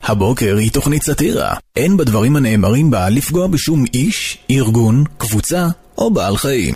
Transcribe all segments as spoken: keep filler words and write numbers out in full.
הבוקר היא תוכנית סאטירה. אין בדברים הנאמרים בה לפגוע בשום איש, ארגון, קבוצה או בעל חיים.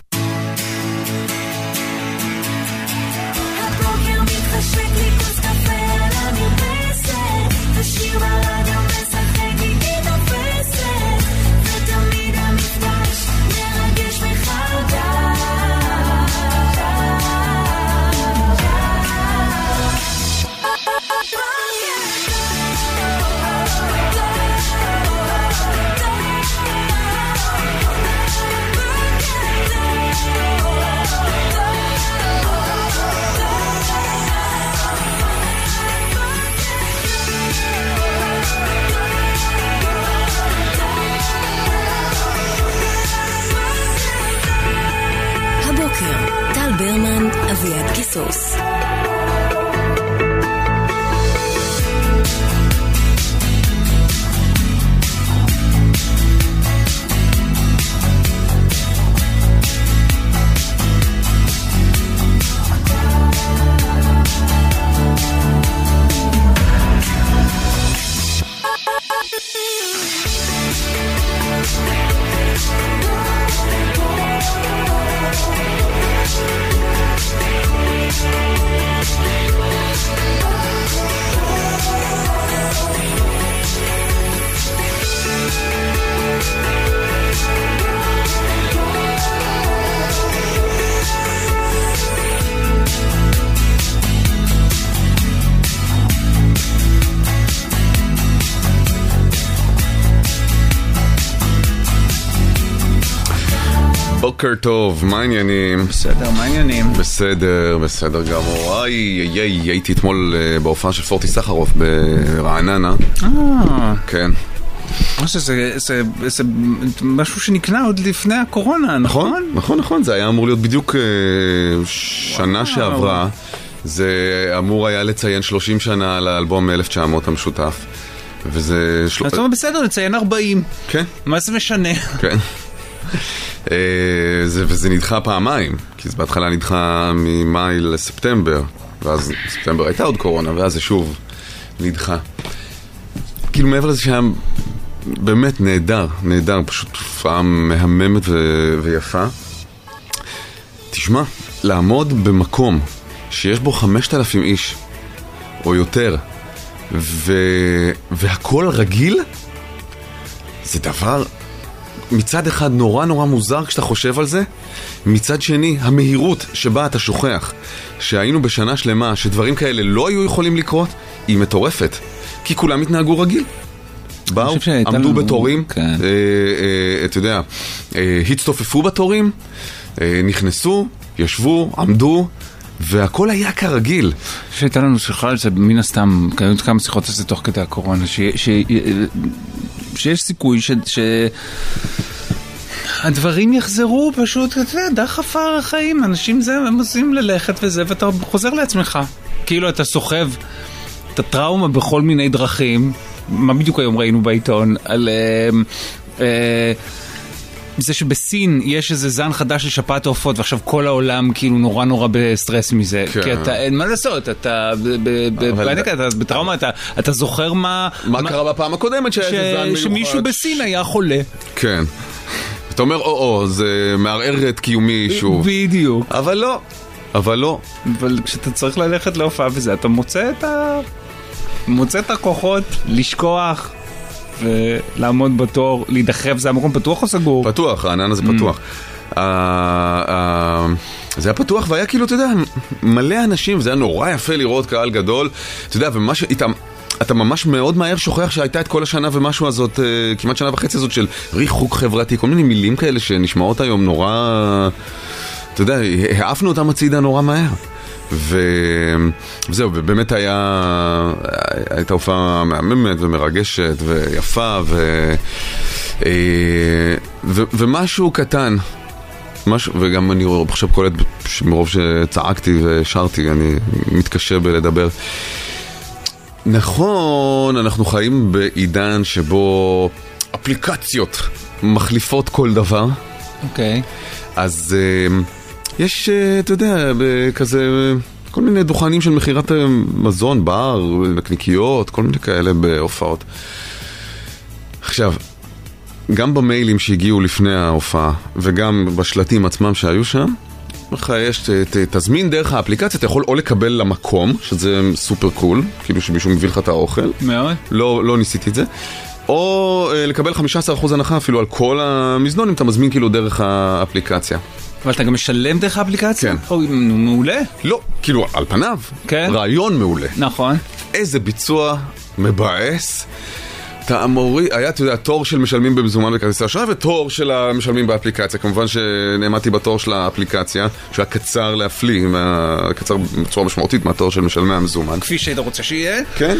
טל ברמן, אביעד קיסוס. בוקר טוב, מה העניינים? בסדר, מה העניינים? בסדר, בסדר גמור. איי, איי, איי, הייתי אתמול בהופעה של פורטי סחרוף ברעננה. אה, כן. זה, זה, זה משהו שנקנה עוד לפני הקורונה, נכון? נכון, נכון, זה היה אמור להיות בדיוק שנה שעברה. זה אמור היה לציין שלושים שנה לאלבום אלף תשע מאות המשותף. וזה... זאת אומרת, בסדר, לציין ארבעים. כן. מה זה משנה? כן. זה, וזה נדחה פעמיים, כי זה בהתחלה נדחה ממאי לספטמבר, ואז ספטמבר הייתה עוד קורונה, ואז זה שוב נדחה. כאילו מעבר לזה שהיה באמת נהדר, נהדר, פשוט תופעה מהממת ו- ויפה. תשמע, לעמוד במקום שיש בו חמשת אלפים איש, או יותר, ו- והכל רגיל, זה דבר... מצד אחד נורא נורא מוזר כשאתה חושב על זה, מצד שני המהירות שבה אתה שוכח שהיינו בשנה שלמה שדברים כאלה לא היו יכולים לקרות, היא מטורפת, כי כולם התנהגו רגיל, באו, עמדו בתורים, אתה יודע, הצטופפו בתורים, נכנסו, ישבו, עמדו, והכל היה כרגיל. שהייתה לנו שיחה על זה, מן הסתם, כמה שיחות על זה תוך כדי הקורונה, שיש סיכוי ש... הדברים יחזרו פשוט, אתה יודע, דחף החיים, אנשים זה, הם עושים ללכת וזה, ואתה חוזר לעצמך. כאילו אתה סוחב את הטראומה בכל מיני דרכים, מה בדיוק היום ראינו בעיתון, על... אה, אה, זה שבסין יש איזה זן חדש לשפעת העופות, ועכשיו כל העולם כאילו נורא נורא בסטרס מזה, כן. כי אתה, אין מה לעשות, אתה בבניקה, אתה בטראומה, אתה, אתה זוכר מה... מה, מה קרה בפעם הקודמת שהיה ש... איזה זן מיוחד? שמישהו בסין היה חולה. כן. אתה אומר, או-או, זה מערער את קיומי שוב. בדיוק. אבל לא, אבל לא. אבל כשאתה צריך ללכת להופעה וזה, אתה מוצא את ה... מוצא את הכוחות לשכוח... ולעמוד בתור, להידחף, זה המקום פתוח או סגור? פתוח, הענן הזה פתוח. זה היה פתוח והיה כאילו, אתה יודע, מלא אנשים, זה היה נורא יפה לראות קהל גדול, אתה יודע, וממש איתם, אתה ממש מאוד מהר שוכח שהייתה את כל השנה ומשהו הזאת, כמעט שנה וחצי הזאת של ריחוק חברתי, כל מיני מילים כאלה שנשמעות היום נורא, אתה יודע, העפנו אותם הצידה נורא מהר. וזהו, ובאמת היה, הייתה הופעה מהממת ומרגשת ויפה ו... ו... ומשהו קטן, משהו, וגם אני חושב קולט שמרוב שצעקתי ושרתי, אני מתקשה בלדבר. נכון, אנחנו חיים בעידן שבו אפליקציות מחליפות כל דבר. אוקיי. אז... יש, אתה יודע, כזה כל מיני דוכנים של מחירת מזון, בר, נקניקיות, כל מיני כאלה בהופעות. עכשיו, גם במיילים שהגיעו לפני ההופעה, וגם בשלטים עצמם שהיו שם, יש, ת, ת, תזמין דרך האפליקציה, אתה יכול או לקבל למקום, שזה סופר קול, כאילו שמישהו מביא לך את האוכל. מאוד. לא, לא ניסיתי את זה. או אה, לקבל חמישה עשר אחוז הנחה אפילו על כל המזנון, אם אתה מזמין כאילו דרך האפליקציה. אבל אתה גם משלם דרך האפליקציה? כן. או, מעולה. לא, כאילו על פניו. כן. רעיון מעולה. נכון. איזה ביצוע מבאס. אתה אמורי, היה, אתה יודע, תור של משלמים במזומן בכרטיסי אשראי ותור של המשלמים באפליקציה. כמובן שנעמדתי בתור של האפליקציה, שהיה קצר להפליא, קצר בצורה משמעותית מהתור של משלמי המזומן. כפי שהיית רוצה שיהיה? כן.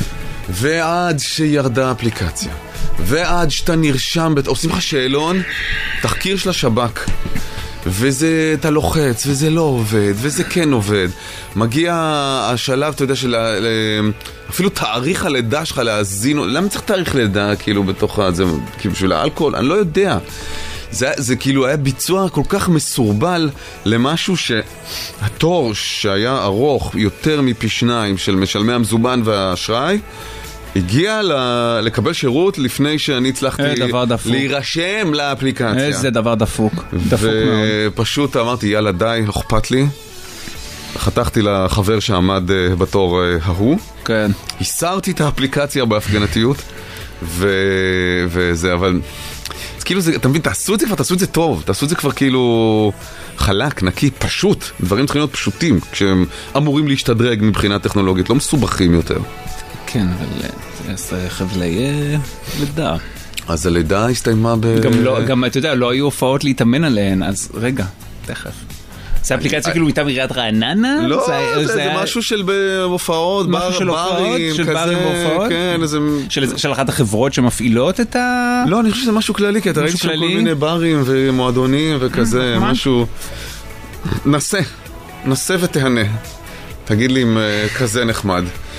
ועד שירדה האפליקציה, ועד שאתה נרשם, עושים לך שאלון, תחקיר של השב"כ, וזה, אתה לוחץ, וזה לא עובד, וזה כן עובד. מגיע השלב, אתה יודע, של אפילו תאריך הלידה שלך להזין, למה צריך תאריך לידה, כאילו, בתוך זה, כאילו, בשביל האלכוהול? אני לא יודע. זה, זה כאילו היה ביצוע כל כך מסורבל למשהו שהתור שהיה ארוך יותר מפי שניים של משלמי המזומן והאשראי, הגיע ל- לקבל שירות לפני שאני הצלחתי להירשם לאפליקציה. איזה דבר דפוק. דפוק מאוד. ופשוט אמרתי, יאללה די, לא אכפת לי. חתכתי לחבר שעמד בתור ההוא. כן. הסרתי את האפליקציה בהפגנתיות. ו... וזה, אבל... אז כאילו זה, אתה מבין, תעשו את זה כבר, תעשו את זה טוב. תעשו את זה כבר כאילו חלק, נקי, פשוט. דברים צריכים להיות פשוטים, כשהם אמורים להשתדרג מבחינה טכנולוגית, לא מסובכים יותר. כן, אבל זה חבלי לידה. אז הלידה הסתיימה ב... גם לא, גם, אתה יודע, לא היו הופעות להתאמן עליהן, אז רגע, תכף. זה אפליקציה כאילו מטעם עיריית רעננה? לא, זה משהו של הופעות, ברים, של ברים והופעות? כן, איזה... של אחת החברות שמפעילות את ה... לא, אני חושב שזה משהו כללי, כי אתה ראית שם כל מיני ברים ומועדונים וכזה, משהו... נסה, נסה ותהנה. תגיד לי אם כזה נחמד.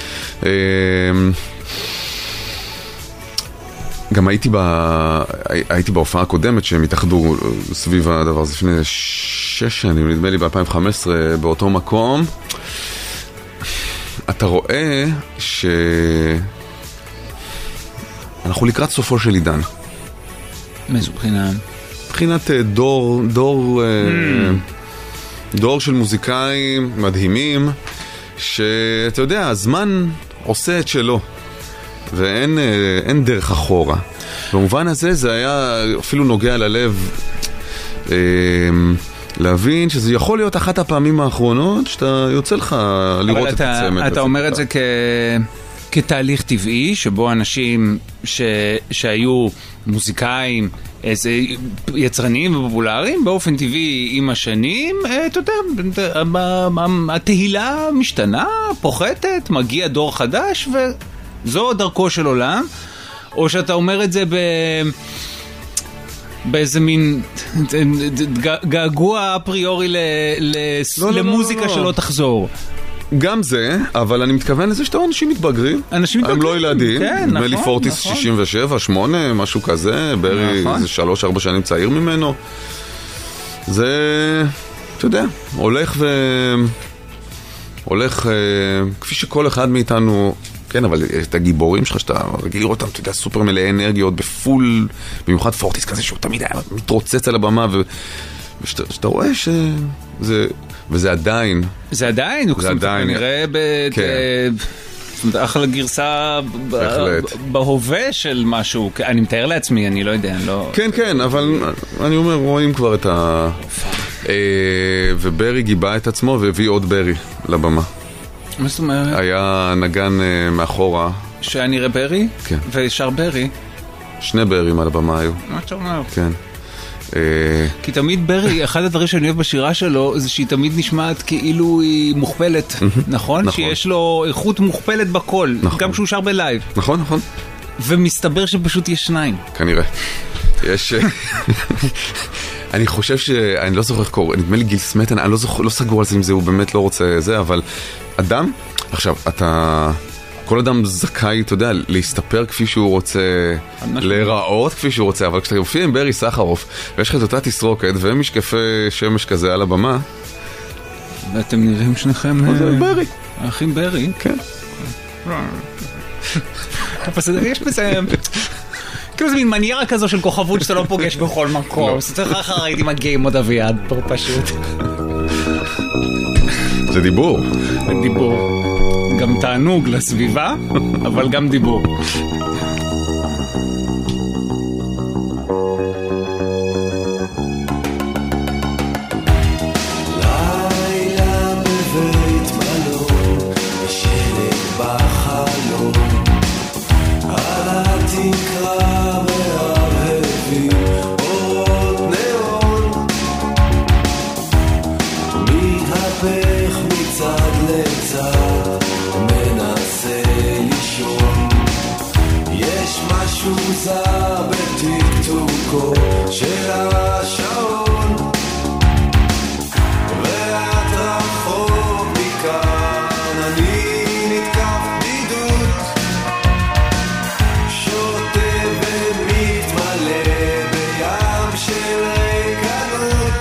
גם הייתי ב... הייתי בהופעה הקודמת שהם התאחדו סביב הדבר הזה לפני שש שנים, נדמה לי ב-אלפיים וחמש עשרה, באותו מקום. אתה רואה ש... אנחנו לקראת סופו של עידן. מאיזו בחינה? מבחינת דור, דור, mm. דור של מוזיקאים מדהימים, שאתה יודע, הזמן עושה את שלו. ואין אין דרך אחורה. במובן הזה זה היה אפילו נוגע ללב אה, להבין שזה יכול להיות אחת הפעמים האחרונות שאתה יוצא לך לראות את אתה, הצמד. אבל אתה אומר את זה כ... כתהליך טבעי, שבו אנשים ש... שהיו מוזיקאים, איזה יצרניים ופופולריים, באופן טבעי עם השנים, אתה יודע, התהילה משתנה, פוחתת, מגיע דור חדש ו... זו דרכו של עולם, או שאתה אומר את זה ב... באיזה מין געגוע אפריורי ל... לא, למוזיקה לא, לא, שלא לא. תחזור. גם זה, אבל אני מתכוון לזה שאתה אנשים מתבגרים. אנשים מתבגרים. הם לא ילדים. כן, נכון, ולי פורטיס נכון. שישים ושבע, שמונה, משהו כזה. ברי נכון. זה שלוש, ארבע שנים צעיר ממנו. זה, אתה יודע, הולך ו... הולך, כפי שכל אחד מאיתנו... כן, אבל את הגיבורים שלך, שאתה רגיל לראות אותם, אתה יודע, סופר מלאי אנרגיות, בפול, במיוחד פורטיס כזה, שהוא תמיד היה מתרוצץ על הבמה, ושאתה רואה שזה, וזה עדיין. זה עדיין, זה עדיין. כנראה אחלה גרסה בהווה של משהו, אני מתאר לעצמי, אני לא יודע, לא... כן, כן, אבל אני אומר, רואים כבר את ה... וברי גיבה את עצמו והביא עוד ברי לבמה. מה זאת אומרת? היה נגן uh, מאחורה. שהיה נראה ברי? כן. ושר ברי? שני ברים על הבמה היו. מה אתה אומר? כן. Uh... כי תמיד ברי, אחד הדברים שאני אוהב בשירה שלו, זה שהיא תמיד נשמעת כאילו היא מוכפלת, נכון? נכון. שיש לו איכות מוכפלת בקול, נכון. גם כשהוא שר בלייב. נכון, נכון. ומסתבר שפשוט יש שניים. כנראה. יש... אני חושב ש... אני לא זוכר איך קורא, נדמה לי גיל סמטן, אני לא, זוכר, לא סגור על זה אם זה, הוא באמת לא רוצה זה, אבל אדם, עכשיו, אתה... כל אדם זכאי, אתה יודע, להסתפר כפי שהוא רוצה, להיראות כפי שהוא רוצה, אבל כשאתה מופיע עם ברי סחרוף, ויש לך את אותה תסרוקת, ומשקפי שמש כזה על הבמה, ואתם נראים שניכם... זה ברי. האחים ברי? כן. יש בזה... כאילו זה מין מניירה כזו של כוכבות שאתה לא פוגש בכל מקום. זה צריך אחר ראיתי מגיעים עוד אביעד, פשוט. זה דיבור. זה דיבור. גם תענוג לסביבה, אבל גם דיבור. שוזר בטיקטוקו של השעון ואת רחוק מכאן אני נתקף בדידות שוטה ומתמלא בים של ריקנות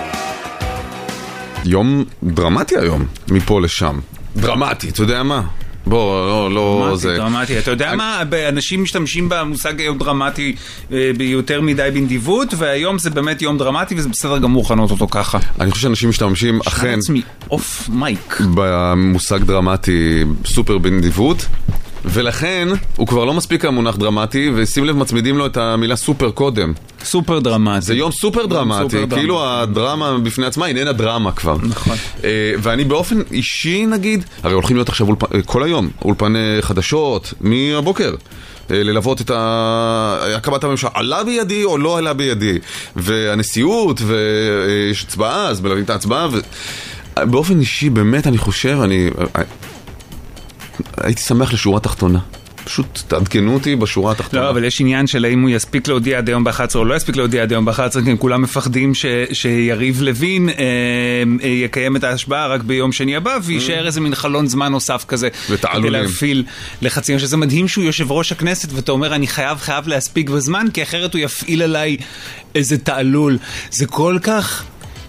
יום דרמטי היום, מפה לשם. דרמטי, אתה יודע מה? בוא, לא, לא דרמטי, זה. דרמטי. אתה יודע מה? אנשים משתמשים במושג יום דרמטי אה, ביותר מדי בנדיבות, והיום זה באמת יום דרמטי, וזה בסדר גמור לכנות אותו ככה. אני חושב שאנשים משתמשים אכן עצמי, אוף מייק. במושג דרמטי סופר בנדיבות, ולכן הוא כבר לא מספיק המונח דרמטי, ושים לב מצמידים לו את המילה סופר קודם. סופר דרמטי. זה יום סופר דרמטי, כאילו הדרמה בפני עצמה איננה דרמה כבר. נכון. ואני באופן אישי נגיד, הרי הולכים להיות עכשיו כל היום, אולפני חדשות, מהבוקר. ללוות את הקמת הממשלה, עלה בידי או לא עלה בידי, והנשיאות, ויש הצבעה, אז מלווים את ההצבעה, ובאופן אישי באמת אני חושב, אני הייתי שמח לשורה תחתונה. פשוט תעדכנו אותי בשורה התחתונה. לא, אבל יש עניין של האם הוא יספיק להודיע עד היום ב-אחת עשרה או לא יספיק להודיע עד היום ב-אחת עשרה, כי כולם מפחדים ש, שיריב לוין אה, אה, יקיים את ההשבעה רק ביום שני הבא, וישאר איזה מין חלון זמן נוסף כזה, כדי להפעיל לחצים, שזה מדהים שהוא יושב ראש הכנסת, ואתה אומר, אני חייב, חייב להספיק בזמן, כי אחרת הוא יפעיל עליי איזה תעלול. זה כל כך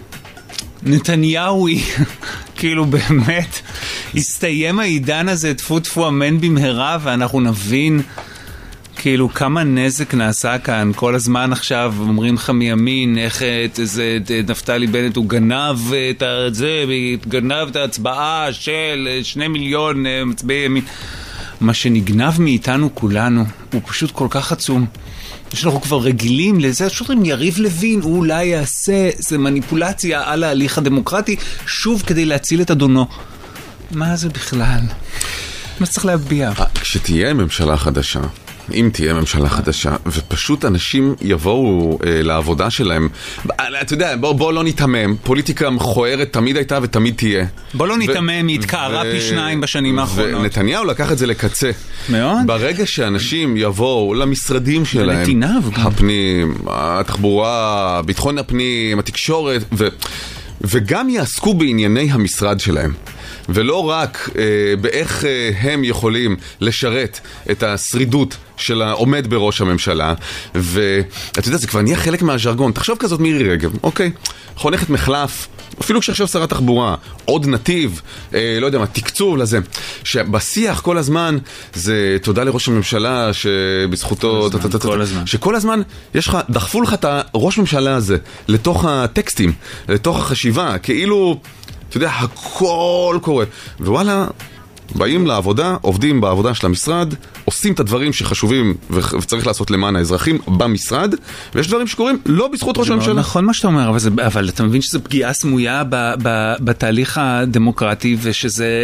נתניהוי, כאילו באמת הסתיים העידן הזה, תפו תפו אמן במהרה, ואנחנו נבין כאילו כמה נזק נעשה כאן. כל הזמן עכשיו אומרים לך מימין איך את איזה נפתלי בנט הוא גנב את זה, גנב את ההצבעה של שני מיליון מצביעי ימין. מה שנגנב מאיתנו כולנו הוא פשוט כל כך עצום, שאנחנו כבר רגילים לזה. שוטרים, יריב לוין הוא אולי יעשה איזה מניפולציה על ההליך הדמוקרטי שוב כדי להציל את אדונו. מה זה בכלל? מה צריך להביע? כשתהיה ממשלה חדשה, אם תהיה ממשלה חדשה, ופשוט אנשים יבואו אה, לעבודה שלהם, אתה יודע, בוא, בוא לא נתמם, פוליטיקה מכוערת תמיד הייתה ותמיד תהיה. בוא לא נתמם, היא התקערה פי שניים בשנים האחרונות. ונתניהו לקח את זה לקצה. מאוד. ברגע שאנשים יבואו למשרדים שלהם, לנתיניו גם. הפנים, התחבורה, ביטחון הפנים, התקשורת, ו... וגם יעסקו בענייני המשרד שלהם. ולא רק אה, באיך אה, הם יכולים לשרת את השרידות של העומד בראש הממשלה. ואתה יודע, זה כבר נהיה חלק מהז'רגון. תחשוב כזאת מירי רגב, אוקיי? חונכת מחלף, אפילו כשעכשיו שרת תחבורה, עוד נתיב, אה, לא יודע מה, תקצוב לזה. שבשיח כל הזמן זה תודה לראש הממשלה שבזכותו... כל הזמן, כל הזמן. שכל הזמן יש לך, דחפו לך את הראש ממשלה הזה לתוך הטקסטים, לתוך החשיבה, כאילו... אתה יודע, הכל קורה. ווואלה, באים לעבודה, עובדים בעבודה של המשרד, עושים את הדברים שחשובים וצריך לעשות למען האזרחים במשרד, ויש דברים שקורים לא בזכות ראש הממשלה. נכון מה שאתה אומר, אבל, זה, אבל אתה מבין שזו פגיעה סמויה ב, ב, בתהליך הדמוקרטי, ושזה...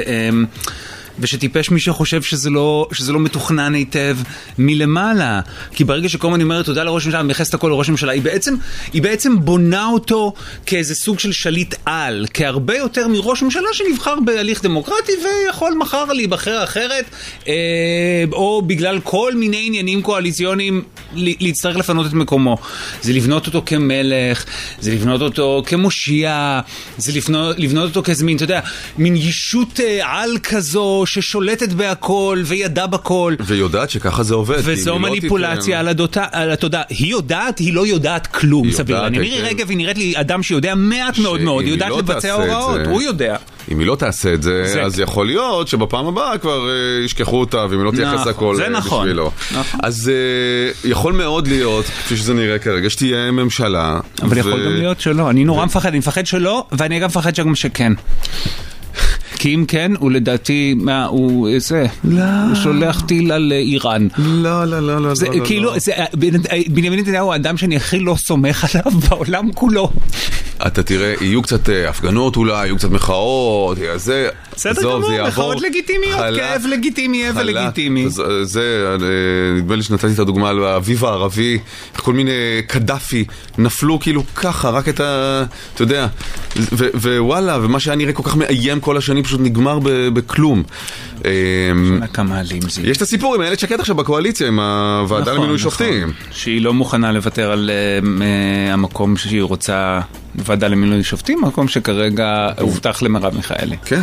ושטיפש מי שחושב שזה לא, שזה לא מתוכנן היטב מלמעלה. כי ברגע שכל אני אומרת תודה לראש הממשלה, מייחסת הכל לראש הממשלה, היא בעצם, היא בעצם בונה אותו כאיזה סוג של שליט על, כהרבה יותר מראש הממשלה שנבחר בהליך דמוקרטי ויכול מחר להיבחר אחרת, אה, או בגלל כל מיני עניינים קואליציוניים להצטרך לפנות את מקומו. זה לבנות אותו כמלך, זה לבנות אותו כמושיע, זה לבנות, לבנות אותו כאיזה מין, אתה יודע, מין ישות אה, על כזו, ששולטת בהכל וידע בכל. ויודעת שככה זה עובד. וזו מניפולציה על התודעה. היא יודעת, היא לא יודעת כלום, סביר. אני מירי רגב, היא נראית לי אדם שיודע מעט מאוד מאוד, היא יודעת לבצע הוראות, הוא יודע. אם היא לא תעשה את זה, אז יכול להיות שבפעם הבאה כבר ישכחו אותה, ואם היא לא תייחס הכל בשבילו. אז יכול מאוד להיות, כפי שזה נראה כרגע, שתהיה ממשלה. אבל יכול גם להיות שלא. אני נורא מפחד, אני מפחד שלא, ואני גם מפחד שגם שכן. כי אם כן, הוא לדעתי, מה, הוא, זה, הוא שולח טיל על איראן. לא, לא, לא, לא, זה, לא, כאילו, לא. זה, בנימין נתניהו הוא האדם שאני הכי לא סומך עליו בעולם כולו. אתה תראה, יהיו קצת הפגנות אולי, יהיו קצת מחאות, זה, בסדר גמור, מחאות לגיטימיות, כאב לגיטימי, אבל לגיטימי. זה, נדמה לי שנתתי את הדוגמה על האביב הערבי, כל מיני קדאפי נפלו כאילו ככה, רק את ה... אתה יודע, ווואלה, ומה שהיה נראה כל כך מאיים כל השנים פשוט נגמר בכלום. יש את הסיפור עם הילד שקט עכשיו בקואליציה, עם הוועדה למינוי שופטים. שהיא לא מוכנה לוותר על המקום שהיא רוצה, ועדה למינוי שופטים, מקום שכרגע הובטח למרב מיכאלי. כן.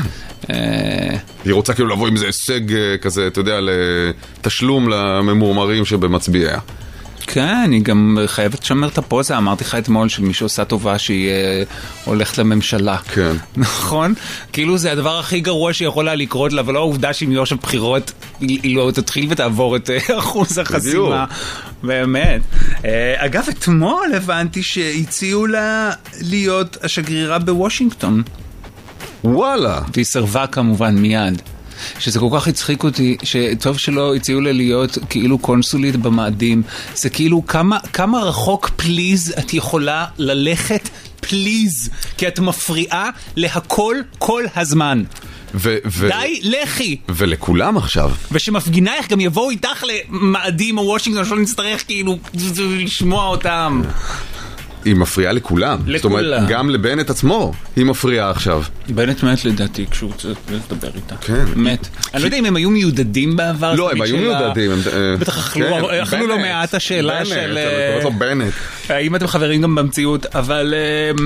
היא רוצה כאילו לבוא עם איזה הישג כזה, אתה יודע, לתשלום לממורמרים שבמצביעיה. כן, היא גם חייבת לשמר את הפוזה, אמרתי לך אתמול של מי שעושה טובה שהיא אה, הולכת לממשלה. כן. נכון? כאילו זה הדבר הכי גרוע שיכול לה לקרות לה, אבל לא העובדה שאם יהיו עכשיו בחירות, היא, היא לא תתחיל ותעבור את אה, אחוז החסימה. באמת. אה, אגב, אתמול הבנתי שהציעו לה להיות השגרירה בוושינגטון. וואלה. והיא סרבה כמובן מיד. שזה כל כך הצחיק אותי, שטוב שלא הציעו לה להיות כאילו קונסולית במאדים. זה כאילו כמה, כמה רחוק פליז את יכולה ללכת פליז, כי את מפריעה להכל כל הזמן. ו- ו- די, לכי. ולכולם עכשיו. ושמפגינייך גם יבואו איתך למאדים או וושינגטון, שלא נצטרך כאילו לשמוע אותם. היא מפריעה לכולם. לכולם. זאת אומרת, גם לבנט עצמו היא מפריעה עכשיו. בנט מת לדעתי כשהוא צריך לדבר איתה. כן. מת. אני לא יודע אם הם היו מיודדים בעבר. לא, הם היו מיודדים. בטח אכלו לא מעט השאלה של... בנט, אתה קוראת לו בנט. האם אתם חברים גם במציאות, אבל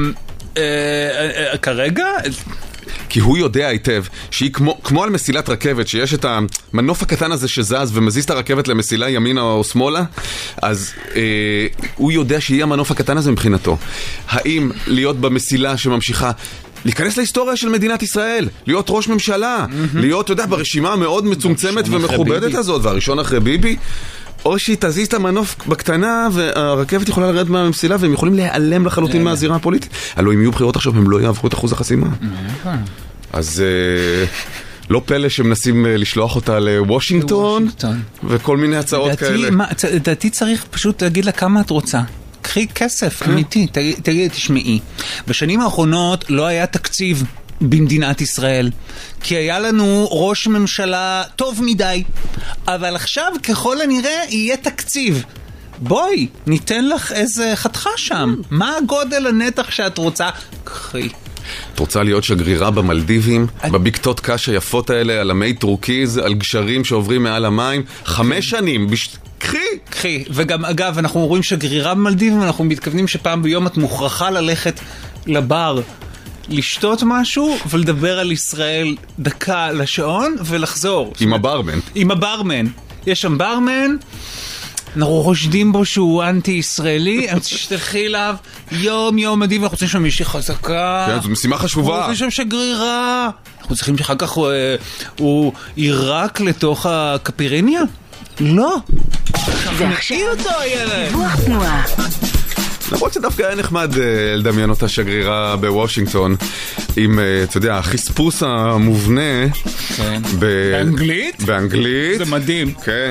כרגע... כי הוא יודע היטב שהיא כמו, כמו על מסילת רכבת, שיש את המנוף הקטן הזה שזז ומזיז את הרכבת למסילה ימינה או שמאלה, אז אה, הוא יודע שהיא המנוף הקטן הזה מבחינתו. האם להיות במסילה שממשיכה להיכנס להיסטוריה של מדינת ישראל, להיות ראש ממשלה, mm-hmm. להיות, אתה יודע, ברשימה מאוד מצומצמת ומכובדת הזאת, והראשון אחרי ביבי, או שהיא תזיז את המנוף בקטנה והרכבת יכולה לרדת מהמסילה והם יכולים להיעלם לחלוטין מהזירה הפוליטית. הלוא אם יהיו בחירות עכשיו הם לא יעברו את אחוז החסימה. אז לא פלא שמנסים לשלוח אותה לוושינגטון וכל מיני הצעות כאלה. לדעתי צריך פשוט להגיד לה כמה את רוצה. קחי כסף, אמיתי, תגיד, תשמעי. בשנים האחרונות לא היה תקציב במדינת ישראל, כי היה לנו ראש ממשלה טוב מדי, אבל עכשיו ככל הנראה יהיה תקציב. בואי, ניתן לך איזה חתכה שם. מה הגודל הנתח שאת רוצה? קחי. את רוצה להיות שגרירה במלדיבים, בבקתות קש היפות האלה, על המי טורקיז, על גשרים שעוברים מעל המים, חמש שנים, קחי. קחי. וגם אגב, אנחנו רואים שגרירה במלדיבים, אנחנו מתכוונים שפעם ביום את מוכרחה ללכת לבר, לשתות משהו ולדבר על ישראל דקה לשעון ולחזור. עם הברמן. עם הברמן. יש שם ברמן, אנחנו חושדים בו שהוא אנטי-ישראלי, הם תשתלחי אליו יום יום מדהים, אנחנו רוצים שם מישהי חזקה. כן, זו משימה חשובה. אנחנו רוצים שם שגרירה. אנחנו צריכים שאחר כך הוא, הוא יירק לתוך הקפירניה? לא. ועכשיו, אותו הילד. דיווח תנועה. למרות שדווקא היה נחמד לדמיין אותה שגרירה בוושינגטון עם, אתה יודע, החספוס המובנה באנגלית? באנגלית. זה מדהים. כן.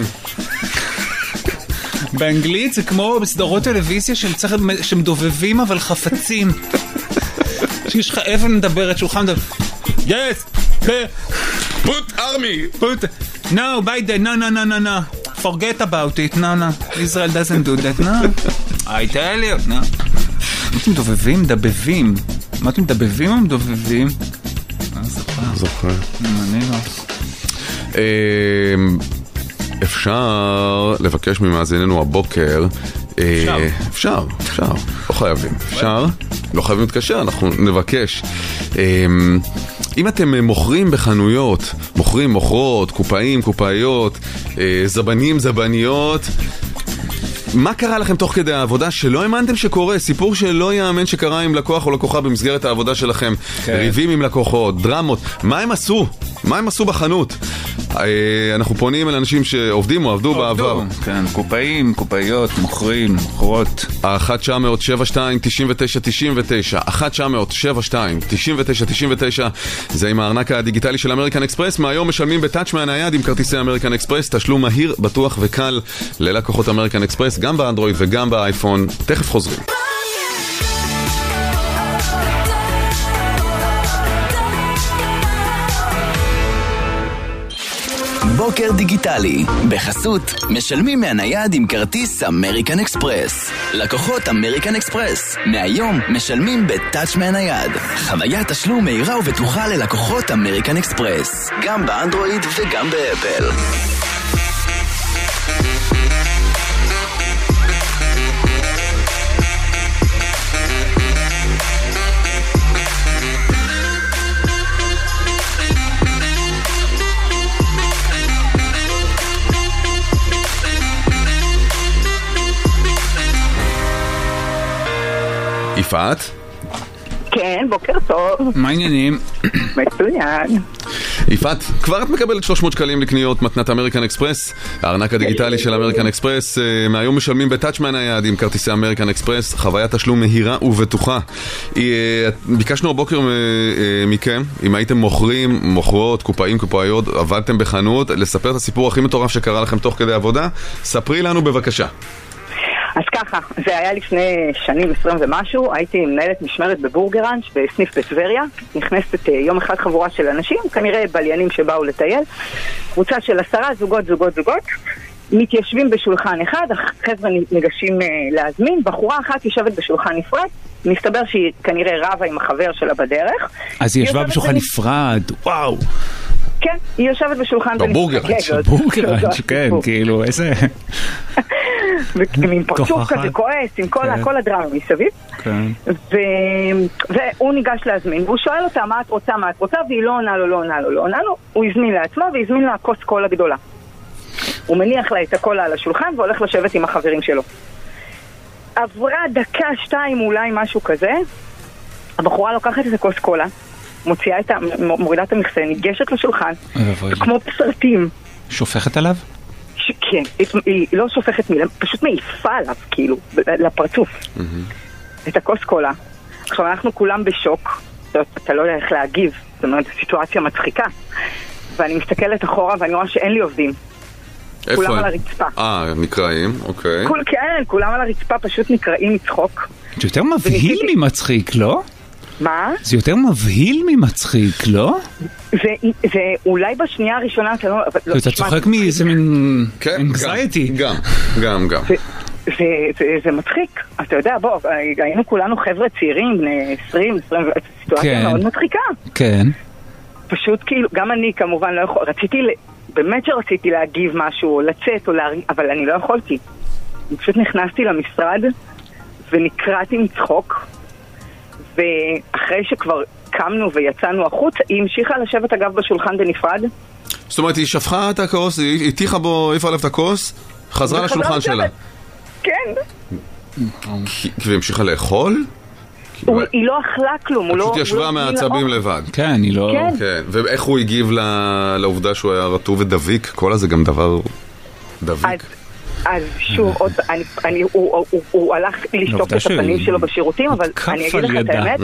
באנגלית זה כמו בסדרות טלוויזיה שמדובבים אבל חפצים. שיש לך אבן מדברת, שולחן מדבר. Yes! Put army! Put... No, Biden, no, no, no, no, no. Forget about it, no, no. Israel doesn't do that, no. I tell you, no. מה אתם מדובבים? מדבבים. מה אתם מדבבים או מדובבים? אני זוכר. זוכר. אני לא. אפשר לבקש ממאזיננו הבוקר. אפשר. אפשר, אפשר. לא חייבים. אפשר. לא חייבים להתקשר, אנחנו נבקש. אם אתם מוכרים בחנויות, מוכרים, מוכרות, קופאים, קופאיות, זבנים, זבניות, מה קרה לכם תוך כדי העבודה שלא האמנתם שקורה? סיפור שלא יאמן שקרה עם לקוח או לקוחה במסגרת העבודה שלכם. כן. ריבים עם לקוחות, דרמות. מה הם עשו? מה הם עשו בחנות? אנחנו פונים אל אנשים שעובדים או עבדו בעבר. כן, קופאים, קופאיות, מוכרים, מוכרות. אחת תשע אפס אפס שבע שתיים תשעים ותשע תשעים ותשע אחת תשע אפס אפס שבע שתיים תשעים ותשע תשעים ותשע. זה עם הארנק הדיגיטלי של אמריקן אקספרס. מהיום משלמים בטאץ' מהנייד עם כרטיסי אמריקן אקספרס. תשלום מהיר, בטוח וקל ללקוחות אמריקן אקספרס, גם באנדרואיד וגם באייפון. תכף חוזרים. בוקר דיגיטלי, בחסות, משלמים מהנייד עם כרטיס אמריקן אקספרס. לקוחות אמריקן אקספרס, מהיום משלמים בטאץ' מהנייד. חוויית תשלום מהירה ובטוחה ללקוחות אמריקן אקספרס, גם באנדרואיד וגם באפל. יפעת? כן, בוקר טוב. מה העניינים? מצוין. יפעת, כבר את מקבלת שלוש מאות שקלים לקניות מתנת אמריקן אקספרס, הארנק הדיגיטלי של אמריקן אקספרס. מהיום משלמים בטאץ' מהנייד עם כרטיסי אמריקן אקספרס, חוויית תשלום מהירה ובטוחה. ביקשנו הבוקר מכם, אם הייתם מוכרים, מוכרות, קופאים, קופאיות, עבדתם בחנות, לספר את הסיפור הכי מטורף שקרה לכם תוך כדי עבודה. ספרי לנו בבקשה. אז ככה, זה היה לפני שנים עשרים ומשהו, הייתי מנהלת משמרת בבורגראנץ' בסניף בטבריה, נכנסת יום אחד חבורה של אנשים, כנראה בליינים שבאו לטייל, קבוצה של עשרה זוגות, זוגות, זוגות, מתיישבים בשולחן אחד, החבר'ה ניגשים להזמין, בחורה אחת יושבת בשולחן נפרד, מסתבר שהיא כנראה רבה עם החבר שלה בדרך. אז היא ישבה בשולחן נפרד, וואו. כן, היא יושבת בשולחן בבורגראנץ', בבורגראנץ', כן, כאילו, איזה... עם פרצוף כזה כועס, עם כל הדרמה מסביב. והוא ניגש להזמין, והוא שואל אותה מה את רוצה, מה את רוצה, והיא לא עונה לו, לא עונה לו, לא עונה לו. הוא הזמין לעצמו והזמין לה כוס קולה גדולה. הוא מניח לה את הקולה על השולחן והולך לשבת עם החברים שלו. עברה דקה, שתיים, אולי משהו כזה, הבחורה לוקחת את הכוס קולה, מוציאה את ה... מורידה את המכסה, ניגשת לשולחן, כמו בסרטים. שופכת עליו? ש... כן, היא לא שופכת מילה, פשוט מעיפה עליו, כאילו, לפרצוף. את הכוס קולה. עכשיו, אנחנו כולם בשוק, אתה לא יודע איך להגיב, זאת אומרת, סיטואציה מצחיקה. ואני מסתכלת אחורה ואני רואה שאין לי עובדים. כולם על הרצפה. אה, נקראים, אוקיי. כול, כן, כולם על הרצפה פשוט נקראים מצחוק. זה יותר מבהיל ממצחיק, לא? מה? זה יותר מבהיל ממצחיק, לא? זה אולי בשנייה הראשונה אתה לא... אתה צוחק מאיזה מין... אנגזייטי. גם, גם, גם. זה מצחיק. אתה יודע, בוא, היינו כולנו חבר'ה צעירים, בני עשרים, עשרים, סיטואציה מאוד מצחיקה. כן. פשוט כאילו, גם אני כמובן לא יכול... רציתי, באמת שרציתי להגיב משהו, או לצאת, או להרים, אבל אני לא יכולתי. אני פשוט נכנסתי למשרד, ונקראתי מצחוק, ואחרי שכבר קמנו ויצאנו החוץ, היא המשיכה לשבת אגב בשולחן בנפרד. זאת אומרת, היא שפכה את הכוס, היא הטיחה בו, איפה עליו את הכוס, חזרה לשולחן שלה. כן. והיא המשיכה לאכול? היא לא אכלה כלום. פשוט ישבה מהעצבים לבד. כן, היא לא... כן. ואיך הוא הגיב לעובדה שהוא היה רטוב ודביק? כל הזה גם דבר דביק. אז שוב, הוא הלך לשטוף את הפנים שלו בשירותים, אבל אני אגיד לך את האמת,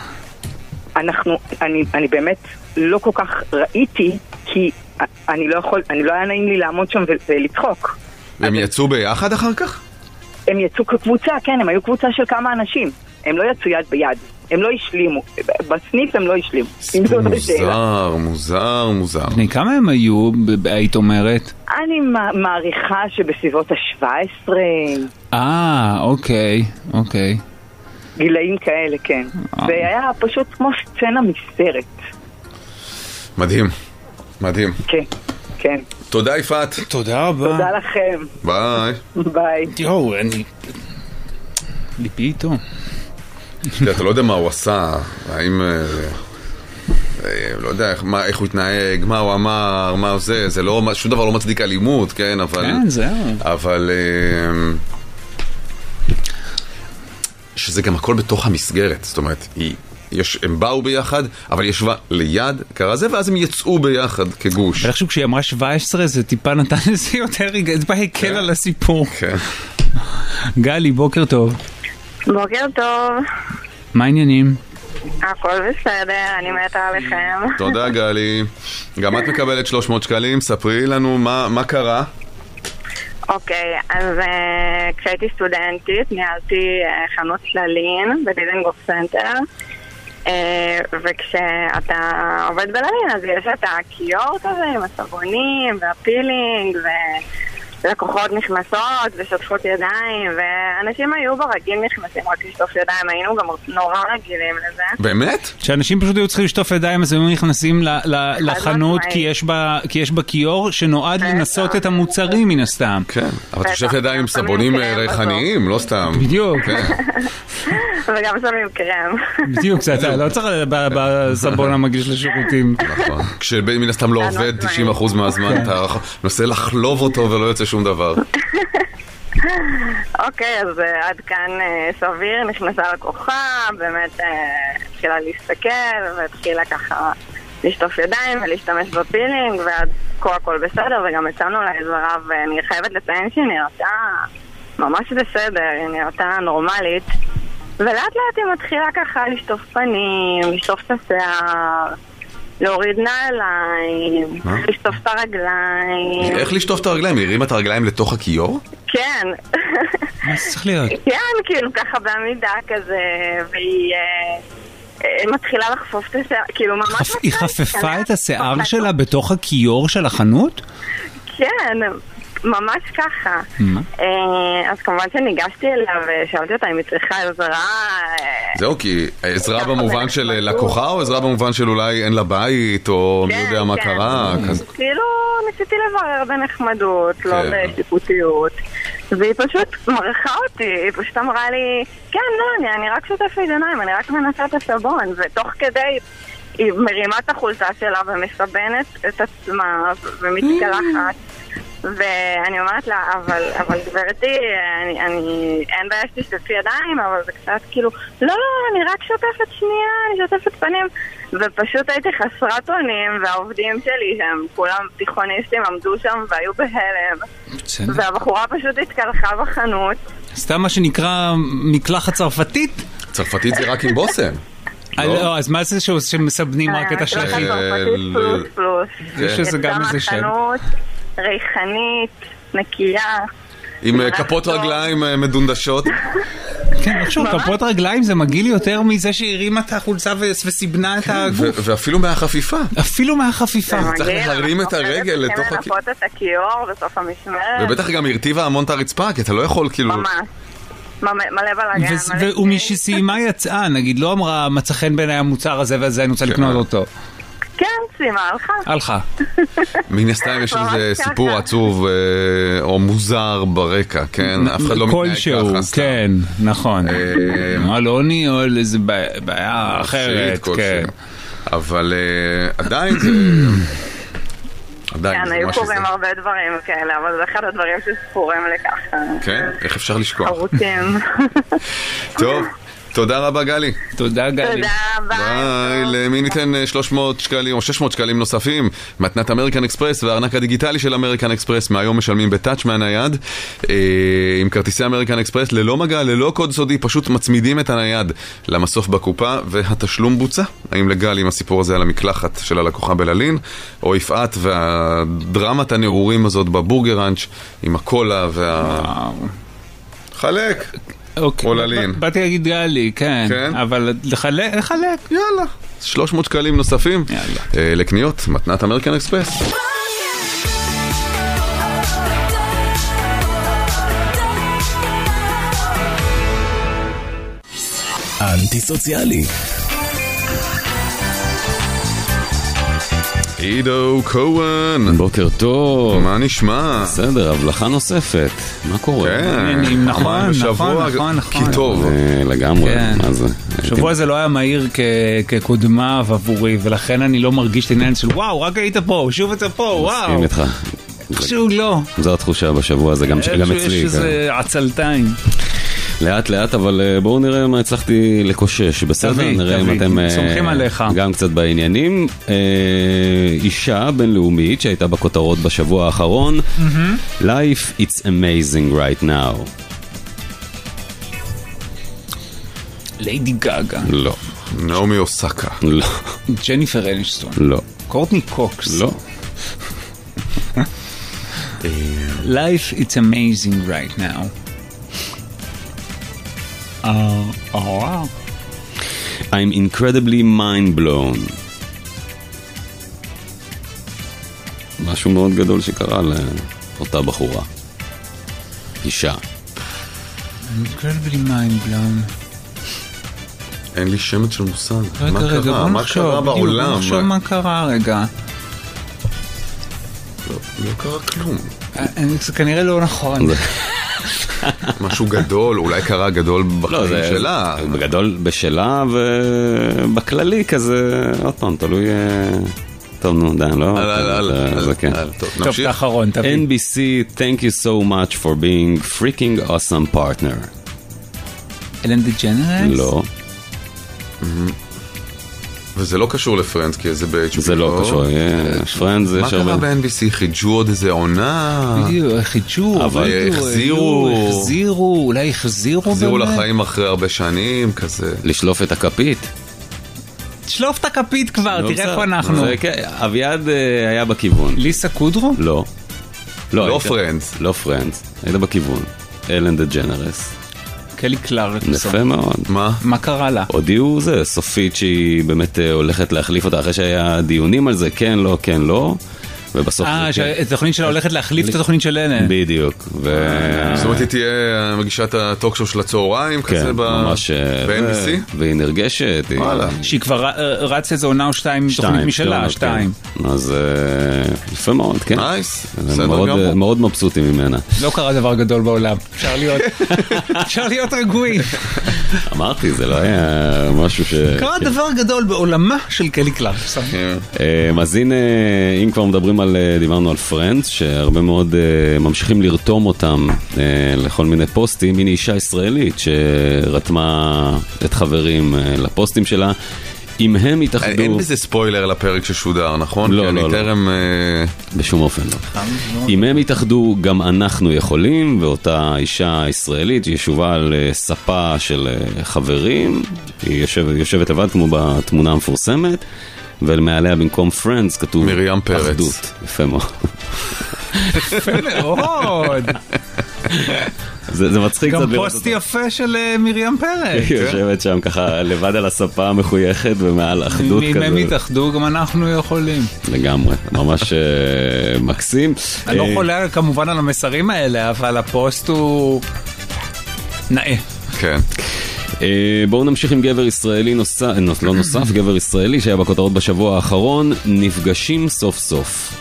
אני באמת לא כל כך ראיתי, כי אני לא יכול, אני לא היה נעים לי לעמוד שם ולצחוק. והם יצאו ביחד אחר כך? הם יצאו כקבוצה, כן, הם היו קבוצה של כמה אנשים. הם לא יצאו יד ביד, הם לא השלימו. בסניף הם לא השלימו. מוזר, מוזר, מוזר. בני כמה הם היו, היית אומרת? אני מעריכה שבסביבות ה-שבע עשרה. אה, אוקיי, אוקיי. גילאים כאלה, כן. זה היה פשוט כמו סצנה מסרט. מדהים, מדהים. כן, כן. תודה יפעת. תודה רבה. תודה לכם. ביי. ביי. יואו, אני... ליבי איתו. אתה לא יודע מה הוא עשה, האם... לא יודע איך הוא התנהג, מה הוא אמר, מה זה, זה לא... שום דבר לא מצדיק אלימות, כן, אבל... כן, זהו. אבל... שזה גם הכל בתוך המסגרת, זאת אומרת, היא... יש, הם באו ביחד, אבל ישבה ליד, קרה זה, ואז הם יצאו ביחד כגוש. אני חושב כשהיא אמרה שבע עשרה, זה טיפה נתן לזה יותר רגע, זה בהקל על הסיפור. כן. גלי, בוקר טוב. בוקר טוב. מה העניינים? הכל בסדר, אני מתה עליכם. תודה גלי. גם את מקבלת שלוש מאות שקלים, ספרי לנו מה, מה קרה. אוקיי, אז uh, כשהייתי סטודנטית, ניהלתי uh, חנות ללין בדיזנגוף סנטר, uh, וכשאתה עובד בללין, אז יש את הכיור כזה עם הסבונים והפילינג, ולקוחות נכנסות ושוטפות ידיים, ואנשים היו ברגיל נכנסים רק לשטוף ידיים, היינו גם נורא רגילים לזה. באמת? שאנשים פשוט היו צריכים לשטוף ידיים, אז הם נכנסים לחנות כי יש בה כיור שנועד לנסות את המוצרים מן הסתם. כן, אבל אתה שטוף ידיים עם סבונים ריחניים, לא סתם. בדיוק. וגם שמים קרם. בדיוק, אתה לא צריך בסבון המגיש לשירותים. נכון. כשבין הסתם לא עובד תשעים אחוז מהזמן, אתה מנסה לחלוב אותו ולא יוצא שום דבר. אוקיי, אז אה, עד כאן אה, סביר, נכנסה לקוחה, באמת אה, התחילה להסתכל והתחילה ככה לשטוף ידיים ולהשתמש בפילינג, ועד כה הכל בסדר, וגם הצענו לה עזרה, ואני חייבת לציין שהיא נראתה ממש בסדר, היא נראתה נורמלית, ולאט לאט היא מתחילה ככה לשטוף פנים, לשטוף את השיער, להוריד נעליים, לשטוף את הרגליים. איך לשטוף את הרגליים? היא הרימה את הרגליים לתוך הכיור? כן. מה זה צריך להיות? כן, כאילו ככה בעמידה כזה, והיא אה, מתחילה לחפוף את השיער, כאילו ממש... חפ... היא חפפה את השיער שלה בתוך הכיור של החנות? כן, ממש ככה. אה, אז כמובן שניגשתי אליה ושאלתי אותה אם היא צריכה עזרה. זהו, כי עזרה במובן של לקוחה, או עזרה במובן של אולי אין לה בית, או מי יודע מה קרה? כאילו ניסיתי לברר בנחמדות, לא בשיפוטיות, והיא פשוט מרחה אותי, היא פשוט אמרה לי, כן, לא, אני רק שוטפת עיניים, אני רק מנסה את הסבון, ותוך כדי היא מרימה את החולצה שלה ומסבנת את עצמה ומתקלחת, ואני אומרת לה, אבל, אבל גברתי, אני, אני, אין בעיה שתשטפי ידיים, אבל זה קצת כאילו, לא, לא, אני רק שוטפת שנייה, אני שוטפת פנים, ופשוט הייתי חסרת אונים, והעובדים שלי, שהם כולם תיכוניסטים, עמדו שם והיו בהלם, והבחורה פשוט התקלחה בחנות. סתם מה שנקרא מקלחת צרפתית? צרפתית זה רק עם בושם. לא, אז מה זה שמסבנים רק את השכי? מקלחת צרפתית פלוס פלוס. יש שזה גם איזה שם. ריחנית, נקייה. עם כפות רגליים מדונדשות. כן, עכשיו, כפות רגליים זה מגיל יותר מזה שהרימה את החולצה וסיבנה את הגוף. ואפילו מהחפיפה. אפילו מהחפיפה. צריך להרים את הרגל לתוך הכיור. צריכים לנפות את הכיור בסוף המשמרת. ובטח גם הרטיבה המון את הרצפה, כי אתה לא יכול כאילו... ממש. מלא בלגן. ומשהיא סיימה יצאה, נגיד, לא אמרה מצא חן בעיניי המוצר הזה וזה, אני רוצה לקנות אותו. כן, סיימה, הלכה. הלכה. מן הסתם יש איזה סיפור עצוב או מוזר ברקע, כן? אף אחד לא מתנהג ככה סתם. כן, נכון. אלוני או איזה בעיה אחרת, כן. אבל עדיין זה... כן, היו קוראים הרבה דברים כאלה, אבל זה אחד הדברים שספורים לכך. כן? איך אפשר לשכוח? ערוצים. טוב. תודה רבה גלי. תודה גלי. תודה, ביי. ביי. למי ניתן שלוש מאות שקלים או שש מאות שקלים נוספים? מתנת אמריקן אקספרס והארנק הדיגיטלי של אמריקן אקספרס מהיום משלמים בטאץ' מהנייד עם כרטיסי אמריקן אקספרס ללא מגע, ללא קוד סודי, פשוט מצמידים את הנייד למסוף בקופה והתשלום בוצע. האם לגלי עם הסיפור הזה על המקלחת של הלקוחה בללין, או יפעת והדרמת הנעורים הזאת בבורגראנץ' עם הקולה וה... חלק. אוקיי, באתי להגיד גלי, כן, אבל לחלק, לחלק, יאללה, שלוש מאות שקלים נוספים לקניות, מתנת אמריקן אקספרס. אנטי סוציאלי. עידו כהן, בוקר טוב. מה נשמע? בסדר, הבלחה נוספת. מה קורה? כן, נכון, נכון, נכון, נכון. כי טוב. לגמרי, מה זה? השבוע הזה לא היה מהיר כקודמיו עבורי, ולכן אני לא מרגיש את העניין של וואו, רק היית פה, שוב אתה פה, וואו. מסכים איתך. שהוא לא. זו התחושה בשבוע הזה, גם אצלי. יש איזה עצלתיים. לאט לאט, אבל בואו נראה מה הצלחתי לקושש. בסדר, נראה אם אתם סומכים עליך. גם קצת בעניינים. אישה בינלאומית שהייתה בכותרות בשבוע האחרון. Life it's amazing right now. ליידי גאגה. לא. נעמי אוסקה. לא. ג'ניפר אניסטון. לא. קורטני קוקס. לא. Life it's amazing right now. Uh, oh wow. I'm incredibly mind blown. משהו מאוד גדול שקרה לאותה בחורה. אישה. incredibly mind blown. אין לי שמץ של מושג. רגע, מה רגע, קרה? בוא מה נחשוב, קרה בדיוק, בעולם? בוא נחשוב מה קרה רגע. לא, לא קרה כלום. זה כנראה לא נכון. משהו גדול, אולי קרה גדול בחיים שלה. גדול בשלה ובכללי כזה, עוד פעם, תלוי טוב, נו, דן, לא? זה כן. טוב, טוב, נמשיך. את האחרון, תביא. N B C, thank you so much for being freaking awesome partner. אלן דה-ג'נרס? לא, וזה לא קשור לפרנדס, כי זה ב-H B O. זה לא קשור, פרנדס מה יש קרה הרבה... ב-N B C? חידשו עוד איזה עונה? בדיוק, חידשו, אבל בדיוק, החזירו. היו, החזירו, אולי החזירו החזירו באמת? לחיים אחרי הרבה שנים, כזה. לשלוף את הכפית. שלוף את הכפית כבר, לא, תראה בסדר. איפה אנחנו. זה כן, אביעד אה, היה בכיוון. ליסה קודרו? לא. לא היית- פרנדס. לא פרנדס, היית בכיוון. אלן דה ג'נרס. קלי קלרקסון. יפה מאוד. מה? מה קרה לה? הודיעו זה, סופית שהיא באמת אה, הולכת להחליף אותה, אחרי שהיה דיונים על זה, כן, לא, כן, לא, ובסוף אה, זה כן. שהתוכנית שלה הולכת להחליף את התוכנית של אלן. בדיוק. ו- זאת אומרת, היא תהיה מגישת הטוק-שואו של הצהריים, כן, כזה ב- ממש... אה, ב-N B C? ו- והיא נרגשת. היא- וואלה. שהיא כבר ר- רצה איזה עונה או שתיים תוכנית משלה, עונות, שתיים. כן. אז אה, יפה מאוד, כן. נייס, הם בסדר מאוד, גמור. אה, מאוד מבסוטים ממנה. לא קרה דבר גדול בעולם. אפשר להיות, אפשר להיות רגועים. אמרתי, זה לא היה משהו ש... קרה דבר גדול בעולמה של קלי קלרקסון. כן. אה, אז הנה, אם כבר מדברים על, אה, דיברנו על פרנדס, שהרבה מאוד אה, ממשיכים לרתום אותם אה, לכל מיני פוסטים, הנה אישה ישראלית שרתמה את חברים אה, לפוסטים שלה, אם הם יתאחדו... אין בזה ספוילר לפרק ששודר, נכון? לא, כי אני לא, לא. טרם... אה, בשום אופן לא. אם הם יתאחדו, גם אנחנו יכולים, ואותה אישה ישראלית ישובה על אה, ספה של אה, חברים, היא יושבת, יושבת לבד כמו בתמונה המפורסמת, ולמעליה במקום פרנדס כתוב מרים פרץ. אחדות. יפה מאוד. יפה מאוד. זה, זה מצחיק קצת גם לראות פוסט יפה של אה, מרים פרץ. היא יושבת שם ככה לבד על הספה המחויכת ומעל אחדות אם הם כזה. יתאחדו, גם אנחנו יכולים. לגמרי, ממש אה, מקסים. אני לא אה, חולה כמובן על המסרים האלה, אבל הפוסט הוא נאה. כן. אה, בואו נמשיך עם גבר ישראלי נוסף, לא נוסף, גבר ישראלי שהיה בכותרות בשבוע האחרון, נפגשים סוף סוף.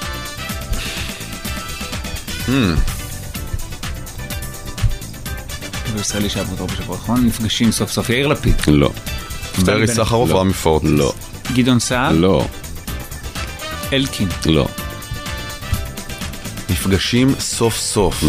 גבר ישראלי שהיה בכותרות בשבוע האחרון, נפגשים סוף סוף. יאיר לפיד. לא. ברי סחרוף, לא. רמי פורטס. לא. גדעון סער. לא. אלקין. לא. נפגשים סוף סוף.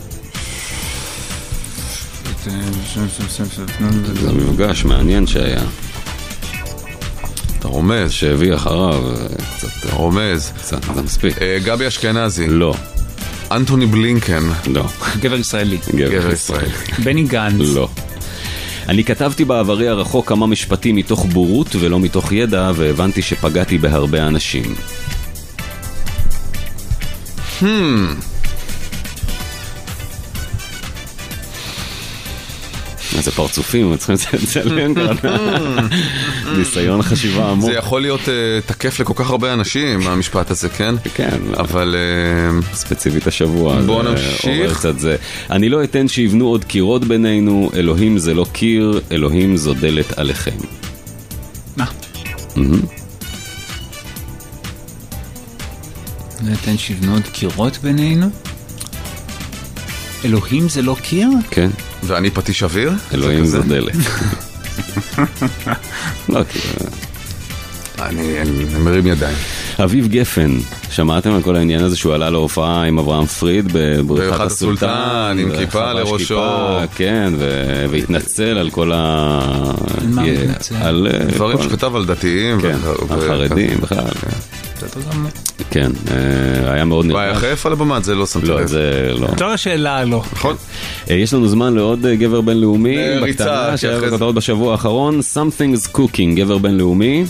זה מפגש מעניין שהיה, אתה רומז. שהביא אחריו אה, קצת, אתה רומז. קצת, זה מספיק. אה, גבי אשכנזי. לא. אנטוני בלינקן. לא. גבר ישראלי. גבר ישראלי. בני גנץ. לא. אני כתבתי בעברי הרחוק כמה משפטים מתוך בורות ולא מתוך ידע, והבנתי שפגעתי בהרבה אנשים. Hmm. איזה פרצופים, צריכים לציין כאן. ניסיון חשיבה עמוק. זה יכול להיות אה, תקף לכל כך הרבה אנשים, המשפט הזה, כן? כן, אבל... אה, ספציפית השבוע. בוא זה נמשיך. עורר קצת זה. אני לא אתן שיבנו עוד קירות בינינו, אלוהים זה לא קיר, אלוהים זו דלת עליכם. מה? מהמם. נתן שיבנו עוד קירות בינינו? אלוהים זה לא קיר? כן, ואני פטיש אוויר? אלוהים זה זו כזה? דלת. לא, כאילו... אני אני מרים ידיים. אביב גפן, שמעתם על כל העניין הזה שהוא עלה להופעה עם אברהם פריד בבריכת בבריכת הסולטן, הסולטן, עם כיפה וחבש לראשו. כיפה, כן, ו- והתנצל על כל ה... מה הוא יה- התנצל? על אה, דברים כל- שכתב על דתיים. כן, ו- החרדים ו- בכלל. בסדר גמור. כן, אה, היה מאוד והיה נרגש. יחף על הבמה, זה לא שמתי לא, לב. זה לא. זו השאלה לא. נכון? אה, יש לנו זמן לעוד אה, גבר בינלאומי, אה, ריצה, בקטנה, כי שהיה אחרי זה- בכותרות בשבוע האחרון, Something's Cooking, גבר בינלאומי.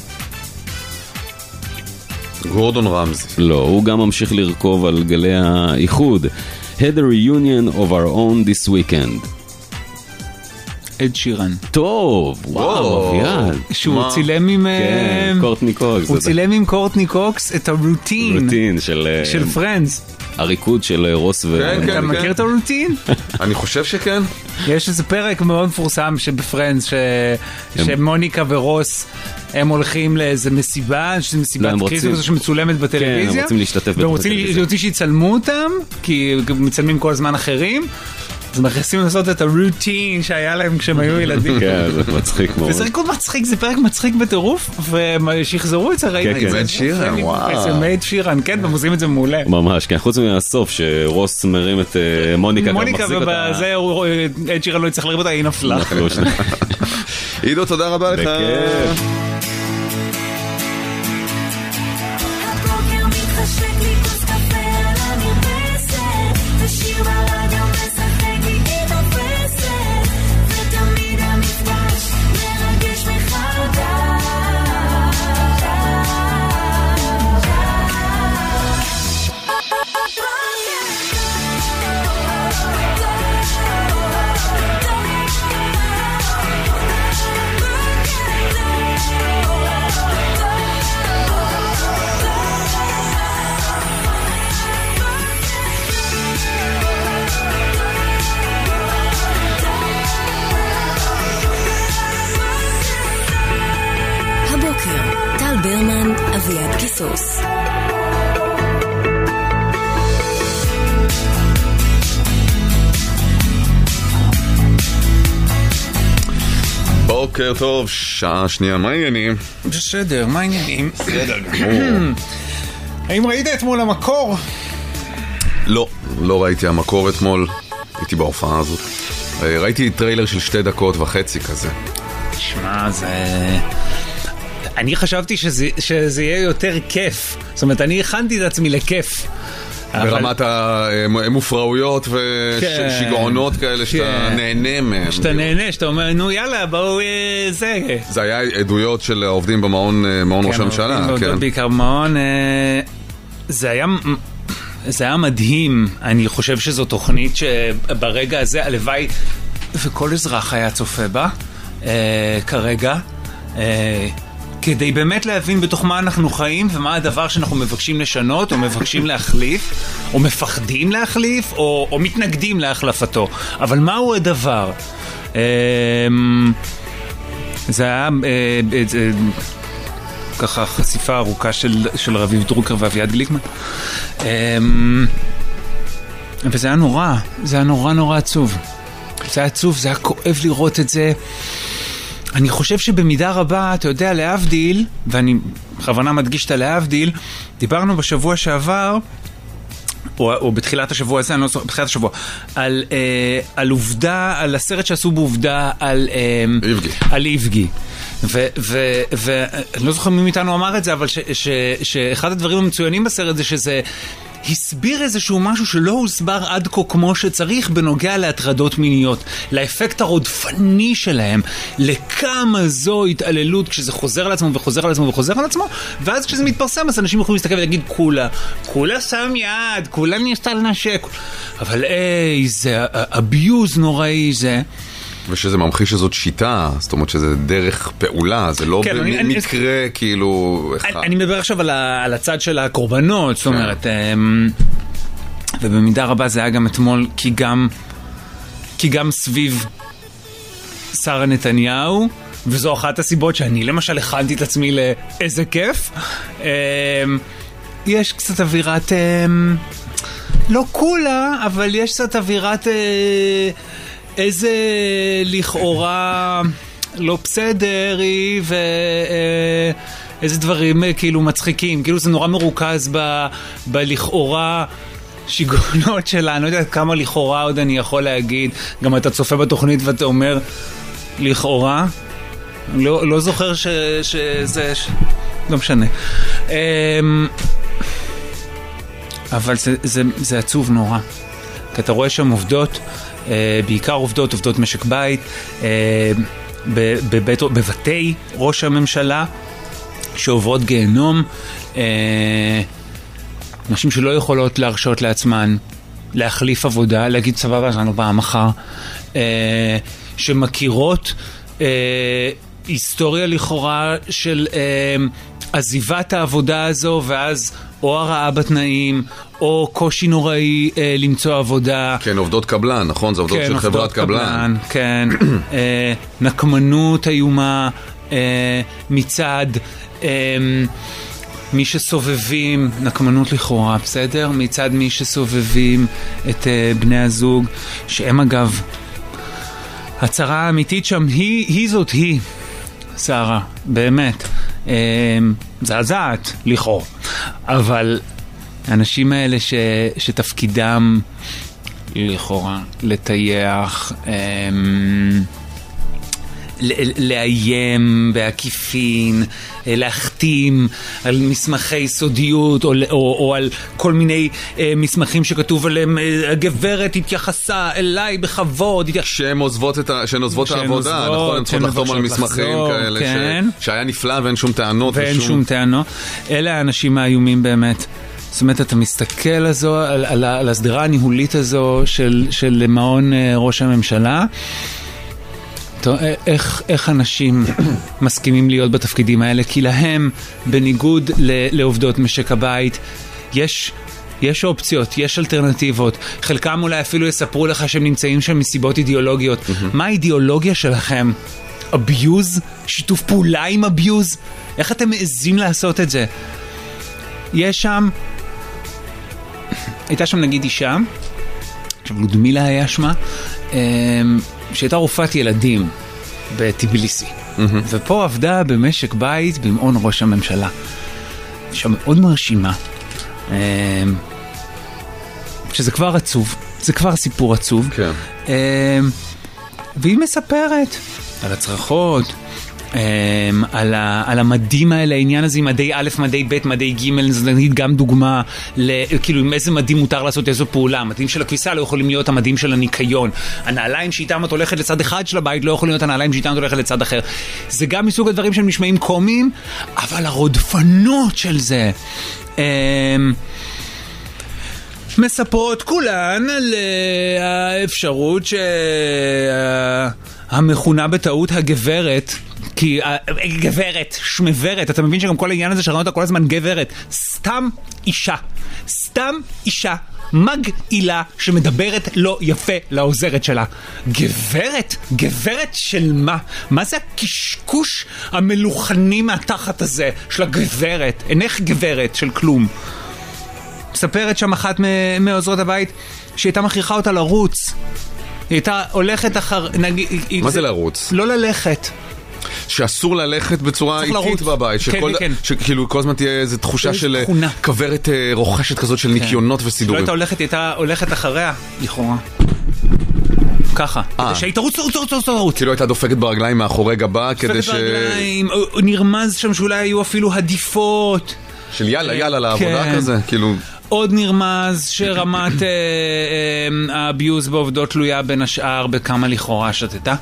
גורדון רמזי. לא, הוא גם ממשיך לרכוב על גלי האיחוד. Had a reunion of our own this weekend. אד שירן. טוב, וואו, וואו. אביעד. שהוא מה? צילם עם... כן, אה, קורטני קוקס. הוא זה צילם עם קורטני קוקס את הרוטין רוטין של אה, של פרנדס. הריקוד של אה, רוס ו... כן, אתה כן. מכיר את הרוטין? אני חושב שכן. יש איזה פרק מאוד מפורסם שבפרנדס ש- שמוניקה ורוס הם הולכים לאיזה מסיבה, שזה לא, מסיבת הם קריסמס רוצים- כזו שמצולמת בטלוויזיה. כן, הם רוצים להשתתף והם בתוך רוצים הטלוויזיה. רוצים שיצלמו אותם, כי מצלמים כל הזמן אחרים. אז מכניסים לעשות את הרוטין שהיה להם כשהם היו ילדים. כן, זה מצחיק מאוד. וזה ריקוד מצחיק, זה פרק מצחיק בטירוף, ושחזרו את זה, ראיתי את זה. מייד שירן, וואו. מייד שירן, כן, והם עושים את זה מעולה. ממש, כן, חוץ מהסוף, שרוס מרים את מוניקה, מוניקה, ובזה עד שירן לא יצטרך לריב אותה, היא נפלה. עידו, תודה רבה לך. בכיף. ברמן, אביעד קיסוס. בוקר טוב, שעה שנייה, מה העניינים? בסדר, מה העניינים? בסדר גמור. האם ראית אתמול המקור? לא, לא ראיתי המקור אתמול, הייתי בהופעה הזאת. ראיתי טריילר של שתי דקות וחצי כזה. תשמע, זה... אני חשבתי שזה, שזה יהיה יותר כיף. זאת אומרת, אני הכנתי את עצמי לכיף. ברמת המופרעויות ושיגעונות כאלה שאתה נהנה מהם. שאתה נהנה, שאתה אומר, נו יאללה, בואו זה. זה היה עדויות של העובדים במעון ראש הממשלה. כן, בעיקר במעון. זה היה... זה היה מדהים. אני חושב שזו תוכנית שברגע הזה, הלוואי, וכל אזרח היה צופה בה, כרגע. כדי באמת להבין בתוך מה אנחנו חיים ומה הדבר שאנחנו מבקשים לשנות או מבקשים להחליף או מפחדים להחליף או, או מתנגדים להחלפתו. אבל מהו הדבר? זה היה זה, ככה חשיפה ארוכה של, של רביב דרוקר ואביעד גליקמן, וזה היה נורא, זה היה נורא נורא עצוב. זה היה עצוב, זה היה כואב לראות את זה. אני חושב שבמידה רבה, אתה יודע, להבדיל, ואני בכוונה מדגיש את להבדיל, דיברנו בשבוע שעבר, או, או בתחילת השבוע הזה, אני לא זוכר, בתחילת השבוע, על, אה, על עובדה, על הסרט שעשו בעובדה על אה, איבגי. על איבגי. ואני לא זוכר מי מאיתנו אמר את זה, אבל ש, ש, שאחד הדברים המצוינים בסרט זה שזה הסביר איזשהו משהו שלא הוסבר עד כה כמו שצריך בנוגע להטרדות מיניות, לאפקט הרודפני שלהם, לכמה זו התעללות כשזה חוזר על עצמו וחוזר על עצמו וחוזר על עצמו, ואז כשזה מתפרסם אז אנשים יכולים להסתכל ולהגיד כולה, כולה שם יד, כולה ניסתה לנשק, אבל איזה אביוז נוראי זה. ושזה ממחיש שזאת שיטה, זאת אומרת שזה דרך פעולה, זה לא כן, במקרה אני, כאילו... אני, אני מדבר עכשיו על, ה, על הצד של הקורבנות, זאת אומרת, ובמידה רבה זה היה גם אתמול, כי גם, כי גם סביב שרה נתניהו, וזו אחת הסיבות שאני למשל הכנתי את עצמי לאיזה כיף, יש קצת אווירת, לא כולה, אבל יש קצת אווירת... איזה לכאורה לא בסדר היא ואיזה דברים כאילו מצחיקים, כאילו זה נורא מרוכז ב, בלכאורה שיגעונות שלה. אני לא יודעת כמה לכאורה עוד אני יכול להגיד, גם אתה צופה בתוכנית ואתה אומר לכאורה, לא, לא זוכר ש, שזה ש... לא משנה, אבל זה, זה, זה עצוב נורא, כי אתה רואה שם עובדות, בעיקר עובדות, עובדות משק בית, בבית, בבתי ראש הממשלה, שעוברות גיהנום, נשים שלא יכולות להרשות לעצמן להחליף עבודה, להגיד סבבה, זנו באה מחר, שמכירות היסטוריה לכאורה של עזיבת העבודה הזו, ואז או הרעה בתנאים, או קושי נוראי אה, למצוא עבודה. כן, עובדות קבלן, נכון? זה עובדות כן, של עובדות חברת קבלן. קבלן. כן, אה, נקמנות איומה אה, מצד, אה, מי שסובבים, נקמנות לכאורה, בסדר? מצד מי שסובבים את uh, בני הזוג, שהם אגב, הצרה האמיתית שם היא, היא זאת היא, שרה, באמת. Um, זעזעת, לכאורה. אבל האנשים האלה ש, שתפקידם לכאורה לטייח, um, לאיים בעקיפין, להחתים על מסמכי סודיות או, או, או על כל מיני אה, מסמכים שכתוב עליהם הגברת התייחסה אליי בכבוד התייח... שהן עוזבות את, ה... שהן עוזבות העבודה, נכון? הן צריכות לחתום על מסמכים לחזור, כאלה כן. ש... שהיה נפלא ואין שום טענות ואין ושום... שום טענות. אלה האנשים האיומים באמת. זאת אומרת, אתה מסתכל הזו, על, על, על הסדרה הניהולית הזו של, של מעון ראש הממשלה, טוב, איך, איך אנשים מסכימים להיות בתפקידים האלה? כי להם, בניגוד לעובדות משק הבית, יש, יש אופציות, יש אלטרנטיבות. חלקם אולי אפילו יספרו לך שהם נמצאים שם מסיבות אידיאולוגיות. מה האידיאולוגיה שלכם? אביוז? שיתוף פעולה עם אביוז? איך אתם מעזים לעשות את זה? יש שם, הייתה שם נגיד אישה, עכשיו לודמילה היה שמה, שהייתה רופאת ילדים בטיביליסי. Mm-hmm. ופה עבדה במשק בית במעון ראש הממשלה. שם מאוד מרשימה. שזה כבר עצוב. זה כבר סיפור עצוב. כן. והיא מספרת על הצרחות, על, ה, על המדים האלה, העניין הזה עם מדי א', מדי ב', מדי ג', זה נגיד גם דוגמה, כאילו עם איזה מדים מותר לעשות איזו פעולה. המדים של הכביסה לא יכולים להיות המדים של הניקיון. הנעליים שאיתם את הולכת לצד אחד של הבית לא יכולים להיות הנעליים שאיתם את הולכת לצד אחר. זה גם מסוג הדברים שהם נשמעים קומיים, אבל הרודפנות של זה... מספרות כולן על האפשרות שהמכונה בטעות הגברת, כי גברת, שמברת, אתה מבין שגם כל העניין הזה שראינו אותה כל הזמן גברת, סתם אישה, סתם אישה מגעילה שמדברת לא יפה לעוזרת שלה. גברת? גברת של מה? מה זה הקשקוש המלוכני מהתחת הזה של הגברת? אינך גברת של כלום. מספרת שם אחת מעוזרות הבית שהייתה מכריחה אותה לרוץ. היא הייתה הולכת אחר... מה זה לרוץ? לא ללכת. שאסור ללכת בצורה איטית בבית, שכל, כן, כן. שכאילו כל הזמן תהיה איזו תחושה של כברת רוכשת כזאת של ניקיונות וסידורים. לא הייתה הולכת, היא הייתה הולכת אחריה, לכאורה. ככה. שהיא תרוץ, תרוץ, תרוץ, תרוץ, תרוץ. כאילו הייתה דופקת ברגליים מאחורי גבה, כדי ש... דופקת ברגליים, נרמז שם שאולי היו אפילו עדיפות. של יאללה, יאללה לעבודה כזה, כאילו... עוד נרמז שרמת האביוז בעובדות תלויה בין השאר בכמה לכאורה שתתה.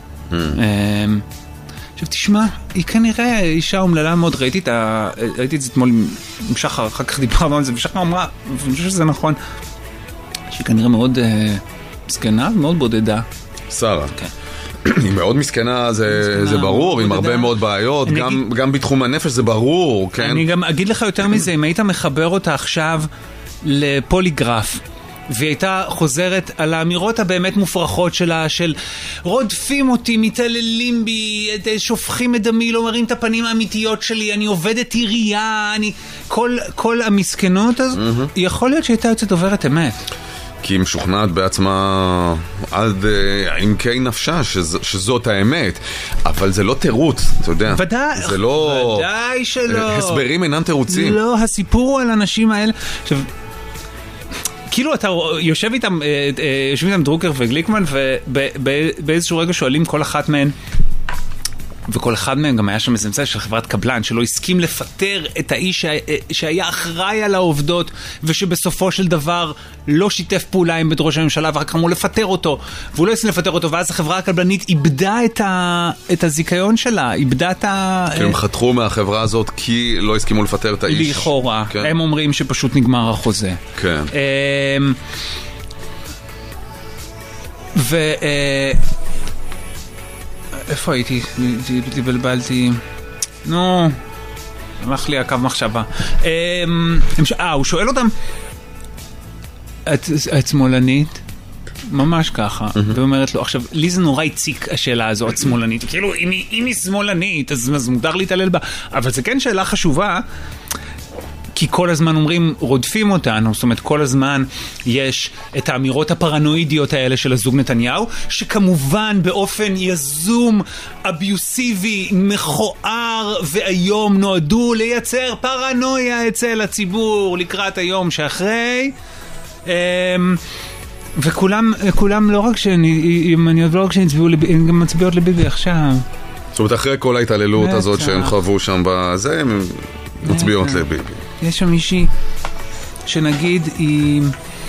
עכשיו תשמע, היא כנראה אישה אומללה מאוד, ראיתי את ה... ראיתי את זה אתמול עם שחר, אחר כך דיברנו על זה, ושחר אמרה, ואני חושב שזה נכון, שהיא כנראה מאוד מסכנה ומאוד בודדה. שרה. כן. היא מאוד מסכנה, זה, זה ברור, עם הרבה מאוד בעיות, גם, גם בתחום הנפש זה ברור, כן? אני גם אגיד לך יותר מזה, אם היית מחבר אותה עכשיו לפוליגרף, והיא הייתה חוזרת על האמירות הבאמת מופרכות שלה, של רודפים אותי, מתעללים בי, שופכים את דמי, לא מראים את הפנים האמיתיות שלי, אני עובדת עירייה, אני... כל, כל המסכנות הזו, יכול להיות שהייתה יוצאת עוברת אמת. כי היא משוכנעת בעצמה עד עמקי נפשה שז, שזאת האמת, אבל זה לא תירוץ, אתה יודע. ודאי, זה לא... ודאי שלא. הסברים אינם תירוצים. לא, הסיפור הוא על אנשים האלה. עכשיו, כאילו אתה יושב איתם, יושב איתם דרוקר וגליקמן, ובאיזשהו רגע שואלים כל אחת מהן, וכל אחד מהם גם היה שם איזה מצא של חברת קבלן שלא הסכים לפטר את האיש שהיה אחראי על העובדות ושבסופו של דבר לא שיתף פעולה עם בית ראש הממשלה ואחר כך אמרו לפטר אותו והוא לא הסכים לפטר אותו ואז החברה הקבלנית איבדה את, ה... את הזיכיון שלה, איבדה את ה... כי הם חתכו מהחברה הזאת כי לא הסכימו לפטר את האיש. לכאורה, כן. הם אומרים שפשוט נגמר החוזה. כן. ו... איפה הייתי? בלבלתי... נו, הלך לי הקו מחשבה. אה, הוא שואל אותם, את שמאלנית? ממש ככה. והיא אומרת לו, עכשיו, לי זה נורא הציק השאלה הזו, את שמאלנית. כאילו, אם היא שמאלנית, אז מותר להתעלל בה. אבל זה כן שאלה חשובה, כי כל הזמן אומרים, רודפים אותנו, זאת אומרת, כל הזמן יש את האמירות הפרנואידיות האלה של הזוג נתניהו, שכמובן באופן יזום, אביוסיבי, מכוער והיום נועדו לייצר פרנויה אצל הציבור לקראת היום שאחרי. וכולם, כולם לא רק שימניות, לא רק שנצביעו, הם גם מצביעות לביבי עכשיו. זאת אומרת, אחרי כל ההתעללות הזאת שהם חוו שם בזה, הם מצביעות לביבי. יש שם מישהי שנגיד היא...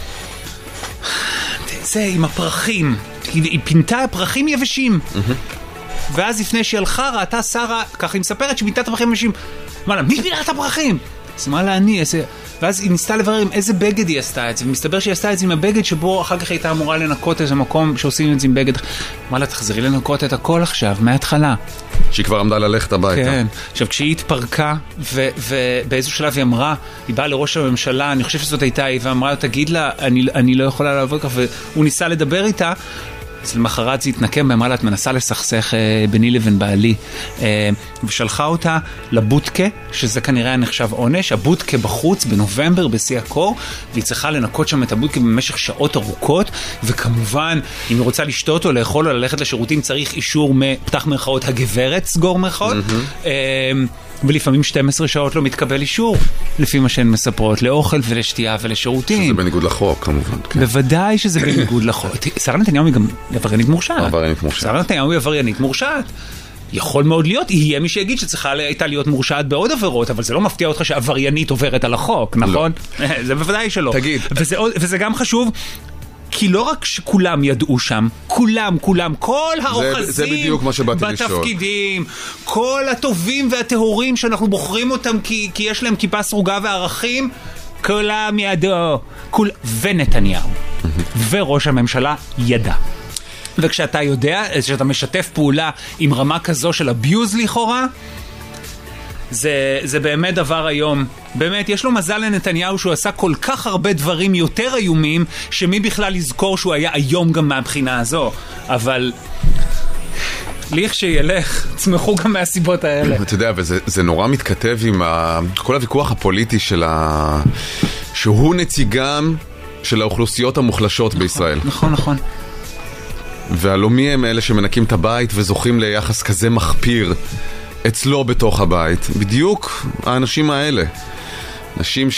זה, עם הפרחים. היא פינתה פרחים יבשים. ואז לפני שהיא הלכה, ראתה שרה, ככה היא מספרת שפינתה את הפרחים יבשים. אמרה לה, מי פינה את הפרחים? אז אמרה לה, אני, איזה... ואז היא ניסתה לברר עם איזה בגד היא עשתה את זה, ומסתבר שהיא עשתה את זה עם הבגד שבו אחר כך היא הייתה אמורה לנקות איזה מקום שעושים את זה עם בגד. אמרה לה, תחזרי לנקות את הכל עכשיו, מההתחלה. שהיא כבר עמדה ללכת הביתה. כן. עכשיו, כשהיא התפרקה, ובאיזשהו שלב היא אמרה, היא באה לראש הממשלה, אני חושב שזאת הייתה היא, ואמרה, תגיד לה, אני, אני לא יכולה לעבוד כך, והוא ניסה לדבר איתה, אז למחרת זה התנקם, ואמרה לה, את מנסה לסכסך אה, ביני לבין בעלי, אה, ושלחה אותה לבוטקה, שזה כנראה נחשב עונש, הבוטקה בחוץ בנובמבר, בשיא הקור, והיא צריכה לנקות שם את הבוטקה במשך שעות ארוכות, וכמובן, אם היא רוצה לשתות או לאכול או ללכת לשירותים, צריך אישור מפתח מרכאות הגברת, סגור מרכאות, mm-hmm. אה, ולפעמים שתים עשרה שעות לא מתקבל אישור, לפי מה שהן מספרות, לאוכל ולשתייה ולשירותים. שזה בניגוד לחוק, כמובן. כן. בוודאי שזה בניגוד לחוק. שרה נתניהו היא גם עבריינית מורשעת. עבריינית מורשעת. שרה נתניהו היא עבריינית מורשעת. יכול מאוד להיות, יהיה מי שיגיד שצריכה הייתה להיות מורשעת בעוד עבירות, אבל זה לא מפתיע אותך שעבריינית עוברת על החוק, נכון? לא. זה בוודאי שלא. תגיד. וזה, וזה גם חשוב, כי לא רק שכולם ידעו שם, כולם, כולם, כל האוחזים בתפקידים, כל הטובים והטהורים שאנחנו בוחרים אותם כי, כי יש להם כיפה סרוגה וערכים, כולם ידעו, כול, ונתניהו, וראש הממשלה ידע. וכשאתה יודע, כשאתה משתף פעולה עם רמה כזו של אביוז לכאורה, זה, זה באמת דבר היום. באמת, יש לו מזל לנתניהו שהוא עשה כל כך הרבה דברים יותר איומים, שמי בכלל יזכור שהוא היה היום גם מהבחינה הזו. אבל ליך שילך, צמחו גם מהסיבות האלה. אתה יודע, וזה זה נורא מתכתב עם ה... כל הוויכוח הפוליטי של ה... שהוא נציגם של האוכלוסיות המוחלשות בישראל. נכון, נכון. והלא מי הם אלה שמנקים את הבית וזוכים ליחס כזה מחפיר אצלו בתוך הבית. בדיוק האנשים האלה. אנשים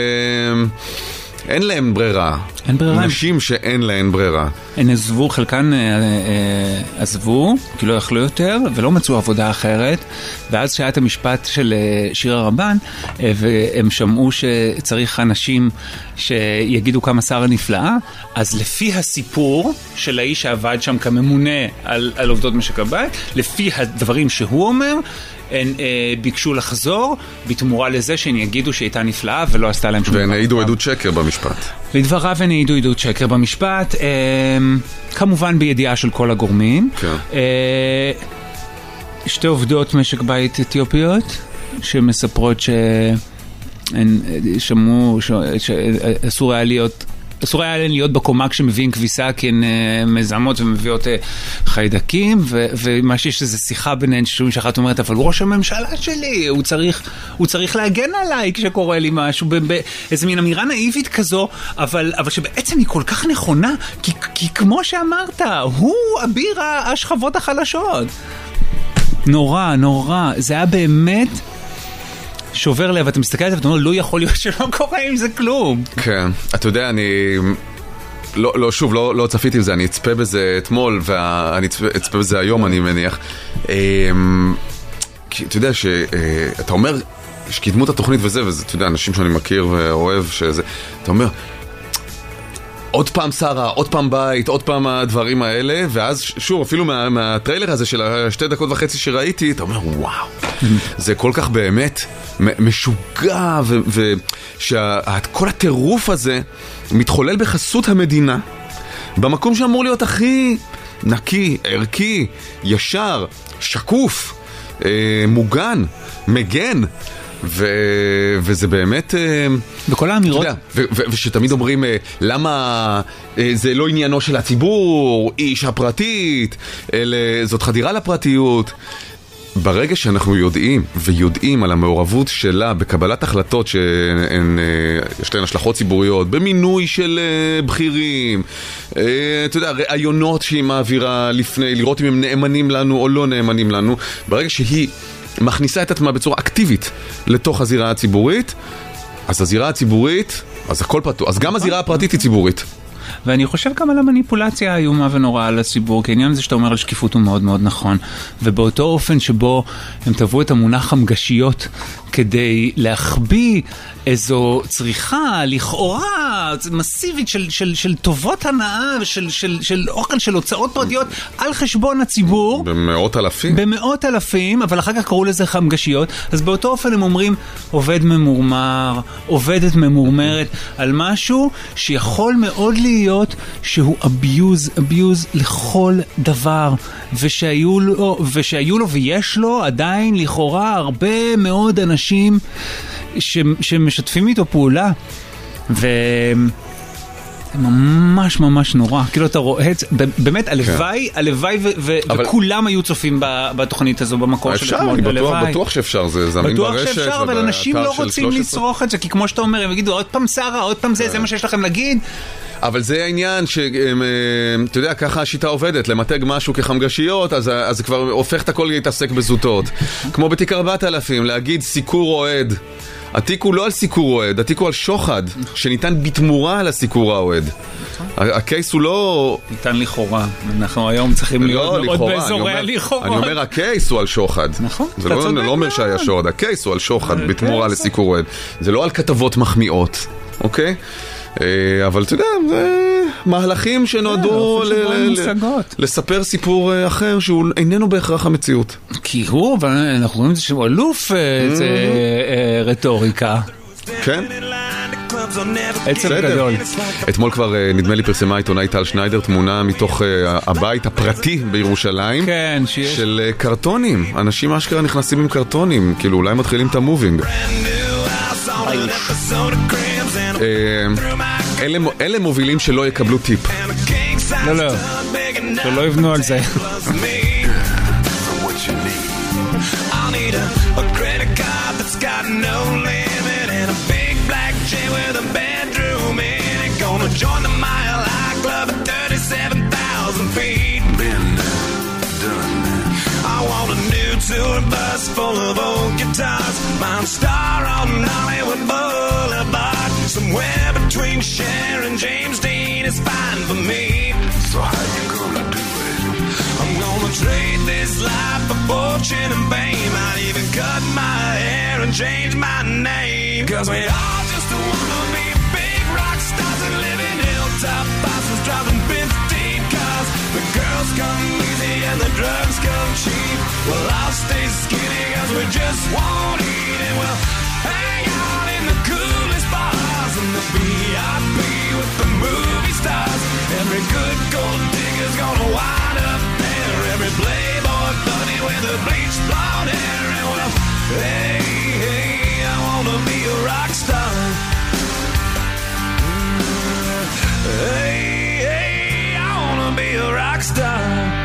שאין להם ברירה. אין ברירה. אנשים שאין להם ברירה. הם עזבו, חלקן עזבו, כי לא יכלו יותר, ולא מצאו עבודה אחרת. ואז שהיה את המשפט של שירה רבן, והם שמעו שצריך אנשים שיגידו כמה שרה נפלאה, אז לפי הסיפור של האיש שעבד שם כממונה על, על עובדות משק הבית, לפי הדברים שהוא אומר, הן אה, ביקשו לחזור בתמורה לזה שהן יגידו שהיא הייתה נפלאה ולא עשתה להם שום דבר. והן העידו עדות שקר במשפט. לדבריו הן העידו עדות שקר במשפט, אה, כמובן בידיעה של כל הגורמים. כן. אה, שתי עובדות משק בית אתיופיות שמספרות שהן שמעו שאסור היה להיות אסור היה להן להיות בקומה כשמביאים כביסה כי הן מזהמות ומביאות חיידקים, ומה שיש איזו שיחה ביניהן ששומעים שאחת אומרת, אבל הוא ראש הממשלה שלי, הוא צריך, הוא צריך להגן עליי כשקורה לי משהו, באיזו מין אמירה נאיבית כזו, אבל, אבל שבעצם היא כל כך נכונה, כי, כי כמו שאמרת, הוא אביר השכבות החלשות. נורא, נורא, זה היה באמת שובר לב, אתה מסתכל על זה ואתה אומר, לא יכול להיות שלא קורה עם זה כלום. כן, אתה יודע, אני לא, לא, שוב, לא, לא צפיתי עם זה, אני אצפה בזה אתמול, ואני אצפה בזה היום, אני מניח. כי אתה יודע שאתה אומר, שקידמו את התוכנית וזה, וזה, אתה יודע, אנשים שאני מכיר ואוהב, שזה, אתה אומר, עוד פעם שרה, עוד פעם בית, עוד פעם הדברים האלה, ואז שוב, אפילו מה, מהטריילר הזה של השתי דקות וחצי שראיתי, אתה אומר, וואו, זה כל כך באמת משוגע, ושכל הטירוף הזה מתחולל בחסות המדינה, במקום שאמור להיות הכי נקי, ערכי, ישר, שקוף, אה, מוגן, מגן, ו... וזה באמת וכל האמירות ו... ו... ושתמיד אומרים למה זה לא עניינו של הציבור, איש הפרטית, אלה... זאת חדירה לפרטיות. ברגע שאנחנו יודעים ויודעים על המעורבות שלה בקבלת החלטות שיש להן השלכות ציבוריות, במינוי של בכירים, אתה יודע, רעיונות שהיא מעבירה לפני, לראות אם הם נאמנים לנו או לא נאמנים לנו, ברגע שהיא מכניסה את עצמה בצורה אקטיבית לתוך הזירה הציבורית, אז הזירה הציבורית, אז הכל פתוח, אז גם הזירה הפרטית היא ציבורית. ואני חושב גם על המניפולציה האיומה ונוראה על הציבור, כי העניין הזה שאתה אומר על שקיפות הוא מאוד מאוד נכון. ובאותו אופן שבו הם תבעו את המונח המגשיות כדי להחביא איזו צריכה לכאורה מסיבית של, של, של טובות הנאה ושל של, של אוכל של הוצאות פרטיות על חשבון הציבור. במאות אלפים. במאות אלפים, אבל אחר כך קראו לזה חמגשיות. אז באותו אופן הם אומרים עובד ממורמר, עובדת ממורמרת על משהו שיכול מאוד להיות שהוא אביוז, אביוז לכל דבר, ושהיו לו, ושהיו לו ויש לו עדיין לכאורה הרבה מאוד אנשים ש, שמשתפים איתו פעולה, ו... ממש ממש נורא, כאילו אתה רואה את זה, באמת הלוואי, הלוואי וכולם היו צופים בתוכנית הזו במקור של אתמול. אפשר, אני בטוח שאפשר, זה זמין ברשת. בטוח שאפשר, אבל אנשים לא רוצים לצרוך את זה, כי כמו שאתה אומר, הם יגידו עוד פעם שרה, עוד פעם זה, זה מה שיש לכם להגיד. אבל זה העניין שאתה יודע, ככה השיטה עובדת, למתג משהו כחמגשיות, אז זה כבר הופך את הכל להתעסק בזוטות. כמו בתיק ארבעת אלפים, להגיד סיקור אוהד. התיק הוא לא על סיקור אוהד, התיק הוא על שוחד, שניתן בתמורה על הסיקור האוהד. הקייס הוא לא... ניתן לכאורה. אנחנו היום צריכים להיות מאוד באזורי הלכאורה. אני אומר, הקייס הוא על שוחד. נכון. זה לא אומר שהיה שוחד, הקייס הוא על שוחד, בתמורה לסיקור אוהד. זה לא על כתבות מחמיאות, אוקיי? אבל אתה יודע, זה מהלכים שנועדו לספר סיפור אחר שהוא איננו בהכרח המציאות. כי הוא, אנחנו רואים את זה שהוא אלוף איזה רטוריקה. כן? עצם גדול. אתמול כבר נדמה לי פרסמה עיתונאי טל שניידר תמונה מתוך הבית הפרטי בירושלים של קרטונים. אנשים אשכרה נכנסים עם קרטונים, כאילו אולי מתחילים את המובינג. אלה מובילים שלא יקבלו טיפ. לא, לא, שלא יבנו על זה. Tour bus full of old guitars, my star on Hollywood Boulevard, somewhere between Cher and James Dean is fine for me. So how you gonna do it? I'm gonna trade this life for fortune and fame. I'd even cut my hair and change my name, 'cause we all just wanna be big rock stars and live in hilltop bosses driving fifteen cars. The girls come easy and the drugs come cheap. Well, I'll stay skinny 'cause we just won't eat, and we'll hang out in the coolest bars and the V I P with the movie stars. Every good gold digger's gonna wind up there. Every playboy bunny with a bleached blonde hair. And well, hey, hey, I wanna be a rock star. Hey, hey, I wanna be a rock star.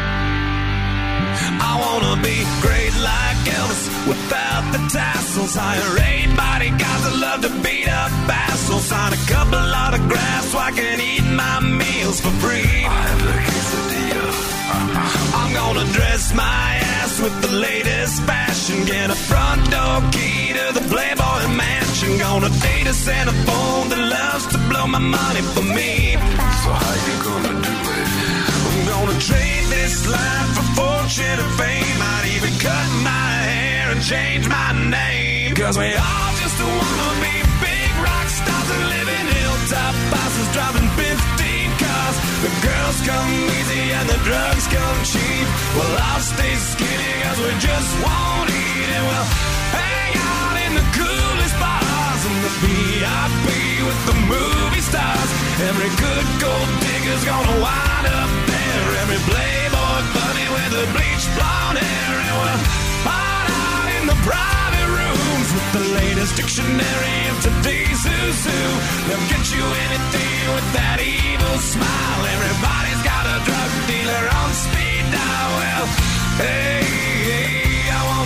I wanna be great like Elvis without the tassels. Hire eight bodyguards that love to beat up assholes. Sign a couple autographs so I can eat my meals for free. I have the quesadilla. I'm gonna dress my ass with the latest fashion. Get a front door key to the Playboy Mansion. Gonna date a Santa phone that loves to blow my money for me. So how you gonna do it? I'm gonna trade this life for fortune and fame. I'd even cut my hair and change my name, 'cause we all just wanna be big rock stars and live in hilltop bosses driving fifteen cars. The girls come easy and the drugs come cheap. Well, I'll stay skinny 'cause we just won't eat, and we'll hang out in the coolest bars and the V I P with the movie stars. Every good gold digger's gonna wind up there. Every playboy bunny with a bleached blonde hair. And we'll hide out in the private rooms with the latest dictionary of today's who's who. They'll get you anything with that evil smile. Everybody's got a drug dealer on speed dial. Well, hey, hey, I want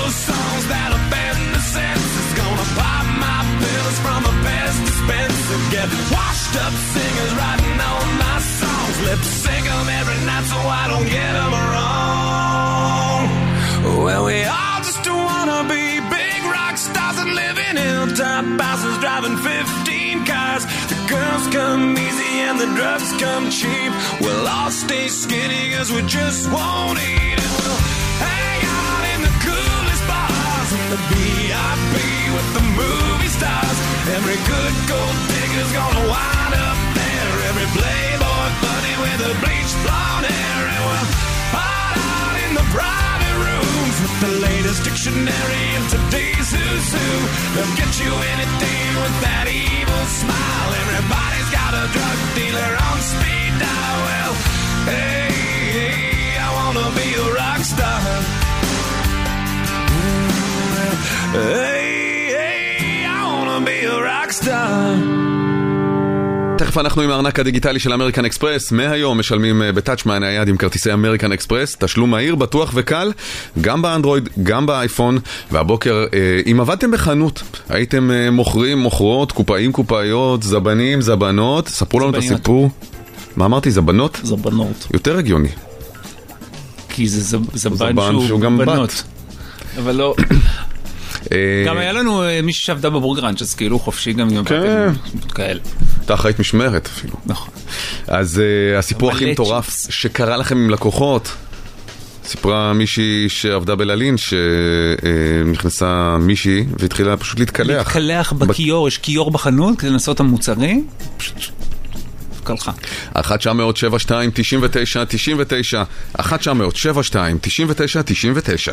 those songs that offend the senses. Gonna pop my pills from a best dispenser. Get washed up singers writing on my songs. Lip sync them every night so I don't get them wrong. Well, we all just wanna be big rock stars and live in hilltop houses driving fifteen cars. The girls come easy and the drugs come cheap. We'll all stay skinny cause we just won't eat. And we'll hang out in the coolest bars in the V I P with the movie stars. Every good gold digger's gonna wind up there. Every playboy bunny with a bleached blonde hair. And we'll hide out in the private rooms with the latest dictionary of today's who's who. They'll get you anything with that evil smile. Everybody's got a drug dealer on speed dial. Well, hey, hey, I wanna be a rock star. Hey, hey, I wanna be a rock star. תכף אנחנו עם הארנק הדיגיטלי של אמריקן אקספרס. מהיום משלמים בטאץ' מהנייד עם כרטיסי אמריקן אקספרס, תשלום מהיר, בטוח וקל, גם באנדרואיד, גם באייפון. והבוקר, אם עבדתם בחנות, הייתם מוכרים, מוכרות, קופאים, קופאיות, זבנים, זבנות, ספרו לנו את הסיפור. מה אמרתי? זבנות? זבנות. יותר הגיוני. כי זה זבן שהוא גם בנות. אבל לא... גם היה לנו מישהו שעבדה בבורגראנץ', אז כאילו חופשי גם עם כאלה. אתה אחראית משמרת אפילו. נכון. אז הסיפור הכי מטורף שקרה לכם עם לקוחות, סיפרה מישהי שעבדה בללין, שנכנסה מישהי והתחילה פשוט להתקלח. להתקלח בכיור, יש כיור בחנות כדי לנסות את המוצרים, פשוט קלחה. אחת תשע אפס אפס שבע שתיים תשעים ותשע תשעים ותשע אחת תשע אפס אפס שבע שתיים תשעים ותשע תשעים ותשע.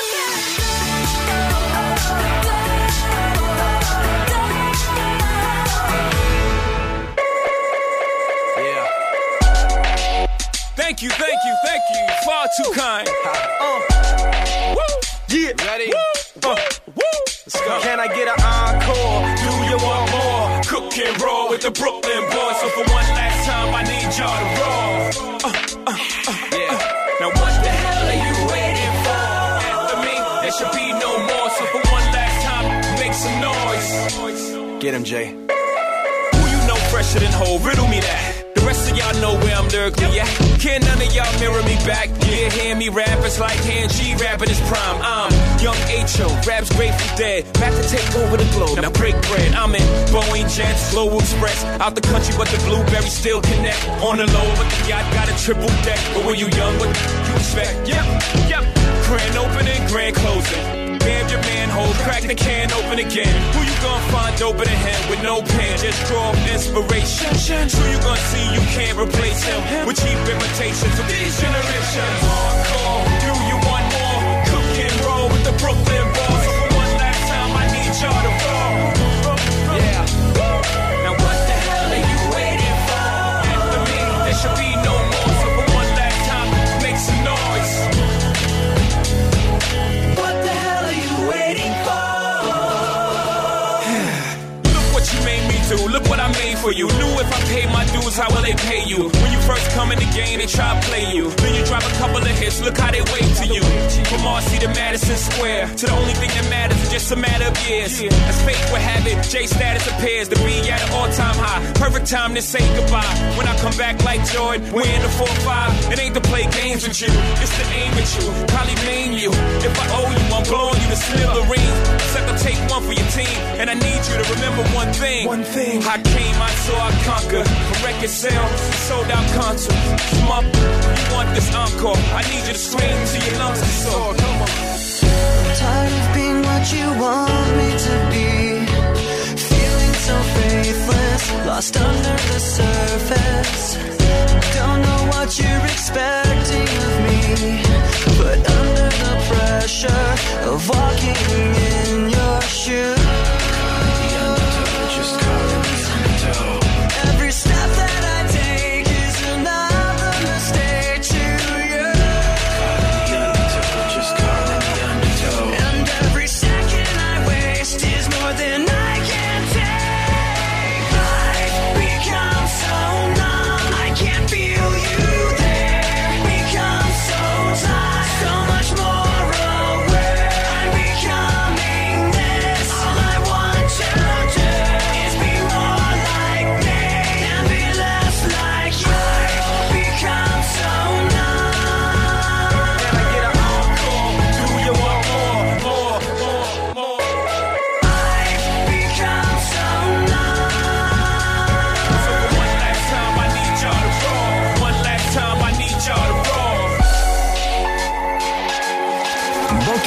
Thank you, thank you, thank you. Far too kind. Uh, woo, yeah, ready? Woo, uh, woo. Let's go. Can I get an encore? Do you want more? Cook and roll with the Brooklyn boys. So for one last time, I need y'all to roll. Uh, uh, uh, yeah. Uh. Now what the hell are you waiting for? After me, there should be no more. So for one last time, make some noise. Get him, Jay. Who you know fresher than whole? Riddle me that. The rest of y'all know where I'm lyrically at. Can't none of y'all mirror me back. Yeah, hear me rap, it's like hand G rapping his prime. I'm Young H O, rap's Grateful Dead, back to take over the globe. Now break bread, I'm in Boeing Jets, Global Express. Out the country, but the blueberries still connect. On the low, but the yacht got a triple deck. But when you young, what you expect? Yep, yep. Grand opening, grand closing. Bam your manhole, crack the can open again. Who you gonna find open a hand with no pen? Just draw inspiration. Who you gonna see you can't replace him with cheap imitations of these generations. Hardcore, do you want more? Cook and roll with the Brooklyn boys. So for one last time, I need y'all to roll. Yeah. Now what the hell are you waiting for? After me, there should be no more. So for one last time, make some noise. What the hell are you waiting for? Look what you made me do. Look what I made for you. Knew if I paid my dues, how will they pay you? When you first come in the game, they try to play you. Then you drop a couple of hits, look how they wait to you. From Marcy to Madison Square, to the only thing that matters is just a matter of years. As fate would have it, J status appears to be at an all-time high. Perfect time to say goodbye. When I come back like Jordan, we're in the four five. It ain't to play games with you, it's to aim at you. Probably maim you. If I owe you, I'm blowing you to smithereens. Second take one for your team, and I need you to remember one thing. One thing. I came, I saw, I conquered. From record sale, sold out concerts. Come up, you want this encore? I need you to scream till your lungs are sore. Come on. Tired of being what you want me to be. Feeling so faithless, lost under the surface. Don't know what you're expecting of me, but under the pressure of walking in your shoes. Just call it the undertow. Every step that I take is another mistake to you. Call it the undertow. Just call it the undertow. And every second I waste is more than I can take. Life becomes so numb, I can't feel you there.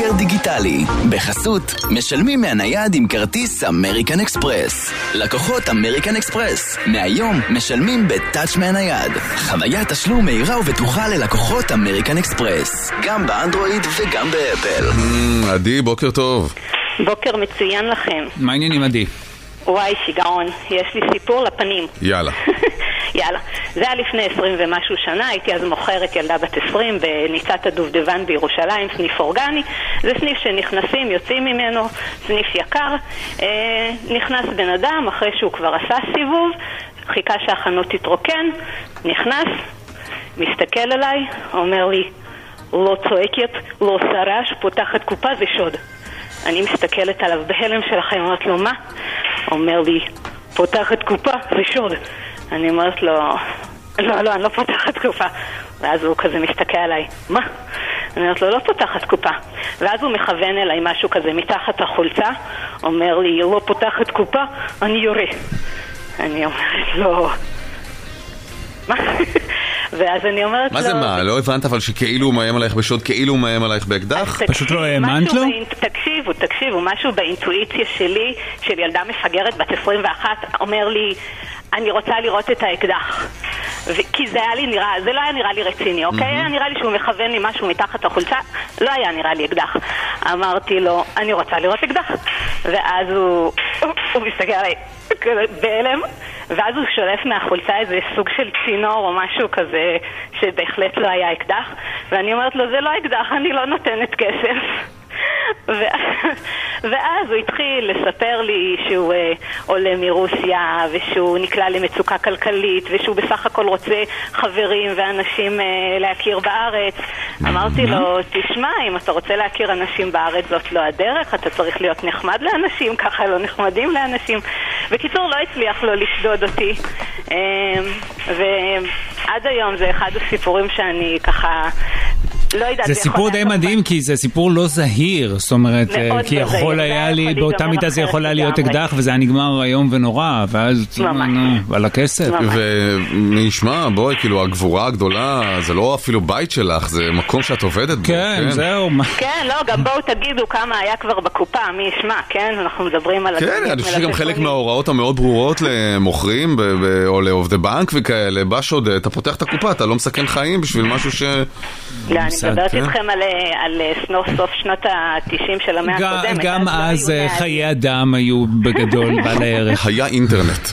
סופר דיגיטלי. בחסות, משלמים מהנייד עם כרטיס אמריקן אקספרס. לקוחות אמריקן אקספרס, מהיום משלמים בטאץ' מהנייד. חוויית תשלום מהירה ובטוחה ללקוחות אמריקן אקספרס. גם באנדרואיד וגם באפל. עדי, בוקר טוב. בוקר מצוין לכם. מה העניינים עדי? וואי, שיגעון, יש לי סיפור לפנים. יאללה. יאללה. זה היה לפני עשרים ומשהו שנה, הייתי אז מוכרת ילדה בת עשרים בניצת הדובדבן בירושלים, סניף אורגני. זה סניף שנכנסים, יוצאים ממנו, סניף יקר. אה, נכנס בן אדם אחרי שהוא כבר עשה סיבוב, חיכה שהחנות תתרוקן, נכנס, מסתכל עליי, אומר לי, לא צועקת, לא עושה רעש, פותחת קופה, זה שוד. אני מסתכלת עליו בהלם שלכם, אומרת לו, מה? אומר לי, פותחת קופה, זה שוד. אני אומרת לו, לא, לא, אני לא פותחת קופה. ואז הוא כזה מסתכל עליי, מה? אני אומרת לו, לא פותחת קופה. ואז הוא מכוון אליי משהו כזה מתחת החולצה, אומר לי, לא פותחת קופה, אני יורה. אני אומרת לו, מה? ואז אני אומרת לו... מה זה מה? לא הבנת אבל שכאילו הוא מאיים עלייך בשוד, כאילו הוא מאיים עלייך באקדח? פשוט לא האמנת לו? תקשיבו, תקשיבו, משהו באינטואיציה שלי, של ילדה מפגרת בת עשרים ואחת, אומר לי, אני רוצה לראות את האקדח. כי זה היה לי נראה, זה לא היה נראה לי רציני, אוקיי? היה נראה לי שהוא מכוון לי משהו מתחת החולצה, לא היה נראה לי אקדח. אמרתי לו, אני רוצה לראות אקדח. ואז הוא, הוא מסתכל עליי בהלם, ואז הוא שולף מהחולצה איזה סוג של צינור או משהו כזה שבהחלט לא היה אקדח, ואני אומרת לו, זה לא אקדח, אני לא נותנת כסף. ואז הוא התחיל לספר לי שהוא עולה מרוסיה ושהוא נקלע למצוקה כלכלית ושהוא בסך הכל רוצה חברים ואנשים להכיר בארץ. אמרתי לו, תשמע, אם אתה רוצה להכיר אנשים בארץ זאת לא הדרך, אתה צריך להיות נחמד לאנשים, ככה לא נחמדים לאנשים. בקיצור, לא הצליח לו לשדוד אותי, ועד היום זה אחד הסיפורים שאני ככה זה סיפור די מדהים, כי זה סיפור לא זהיר, זאת אומרת, כי יכול היה לי, באותה מידה זה יכול היה להיות אקדח, וזה היה נגמר היום ונורא, ואז על הכסף. ונשמע, בואי, כאילו, הגבורה הגדולה, זה לא אפילו בית שלך, זה מקום שאת עובדת בו. כן, זהו. כן, לא, גם בואו תגידו כמה היה כבר בקופה, מי ישמע, כן? אנחנו מדברים על... כן, אני חושב שגם חלק מההוראות המאוד ברורות למוכרים, או לעובדי בנק וכאלה, בא שודה, אתה פותח את הקופה, אתה לא מסכן חיים בשביל משהו ש... לא, אני מדברת איתכם על סוף שנות ה-תשעים של המאה הקודמת. גם אז חיי אדם היו בגדול בעל הערך. היה אינטרנט.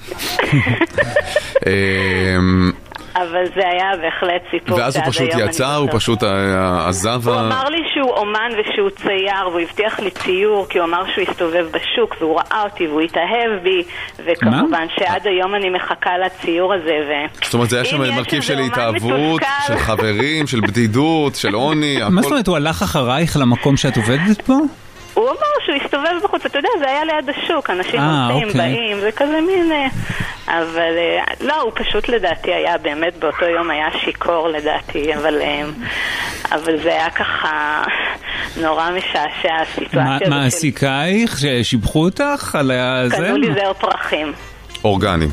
אבל זה היה בהחלט סיפור. ואז הוא פשוט יצא, הוא פשוט עזב... הוא אמר לי שהוא אומן ושהוא צייר, והוא הבטיח לי ציור, כי הוא אמר שהוא הסתובב בשוק, והוא ראה אותי, והוא התאהב בי, וכמובן שעד היום אני מחכה לציור הזה. זאת אומרת, זה היה שם מרכיב של התאהבות, של חברים, של בדידות, של עוני. מה זאת אומרת, הוא הלך אחרייך למקום שאת עובדת פה? הוא אמר שהוא הסתובב בחוץ, אתה יודע, זה היה ליד השוק, אנשים עושים, באים, זה כזה מין... אבל לא, הוא פשוט לדעתי היה, באמת באותו יום היה שיקור לדעתי, אבל, אבל זה היה ככה נורא משעשע הסיטואציה. מה הסיכייך? ששיבחו אותך על זה? קנו לי זר פרחים. אורגנים.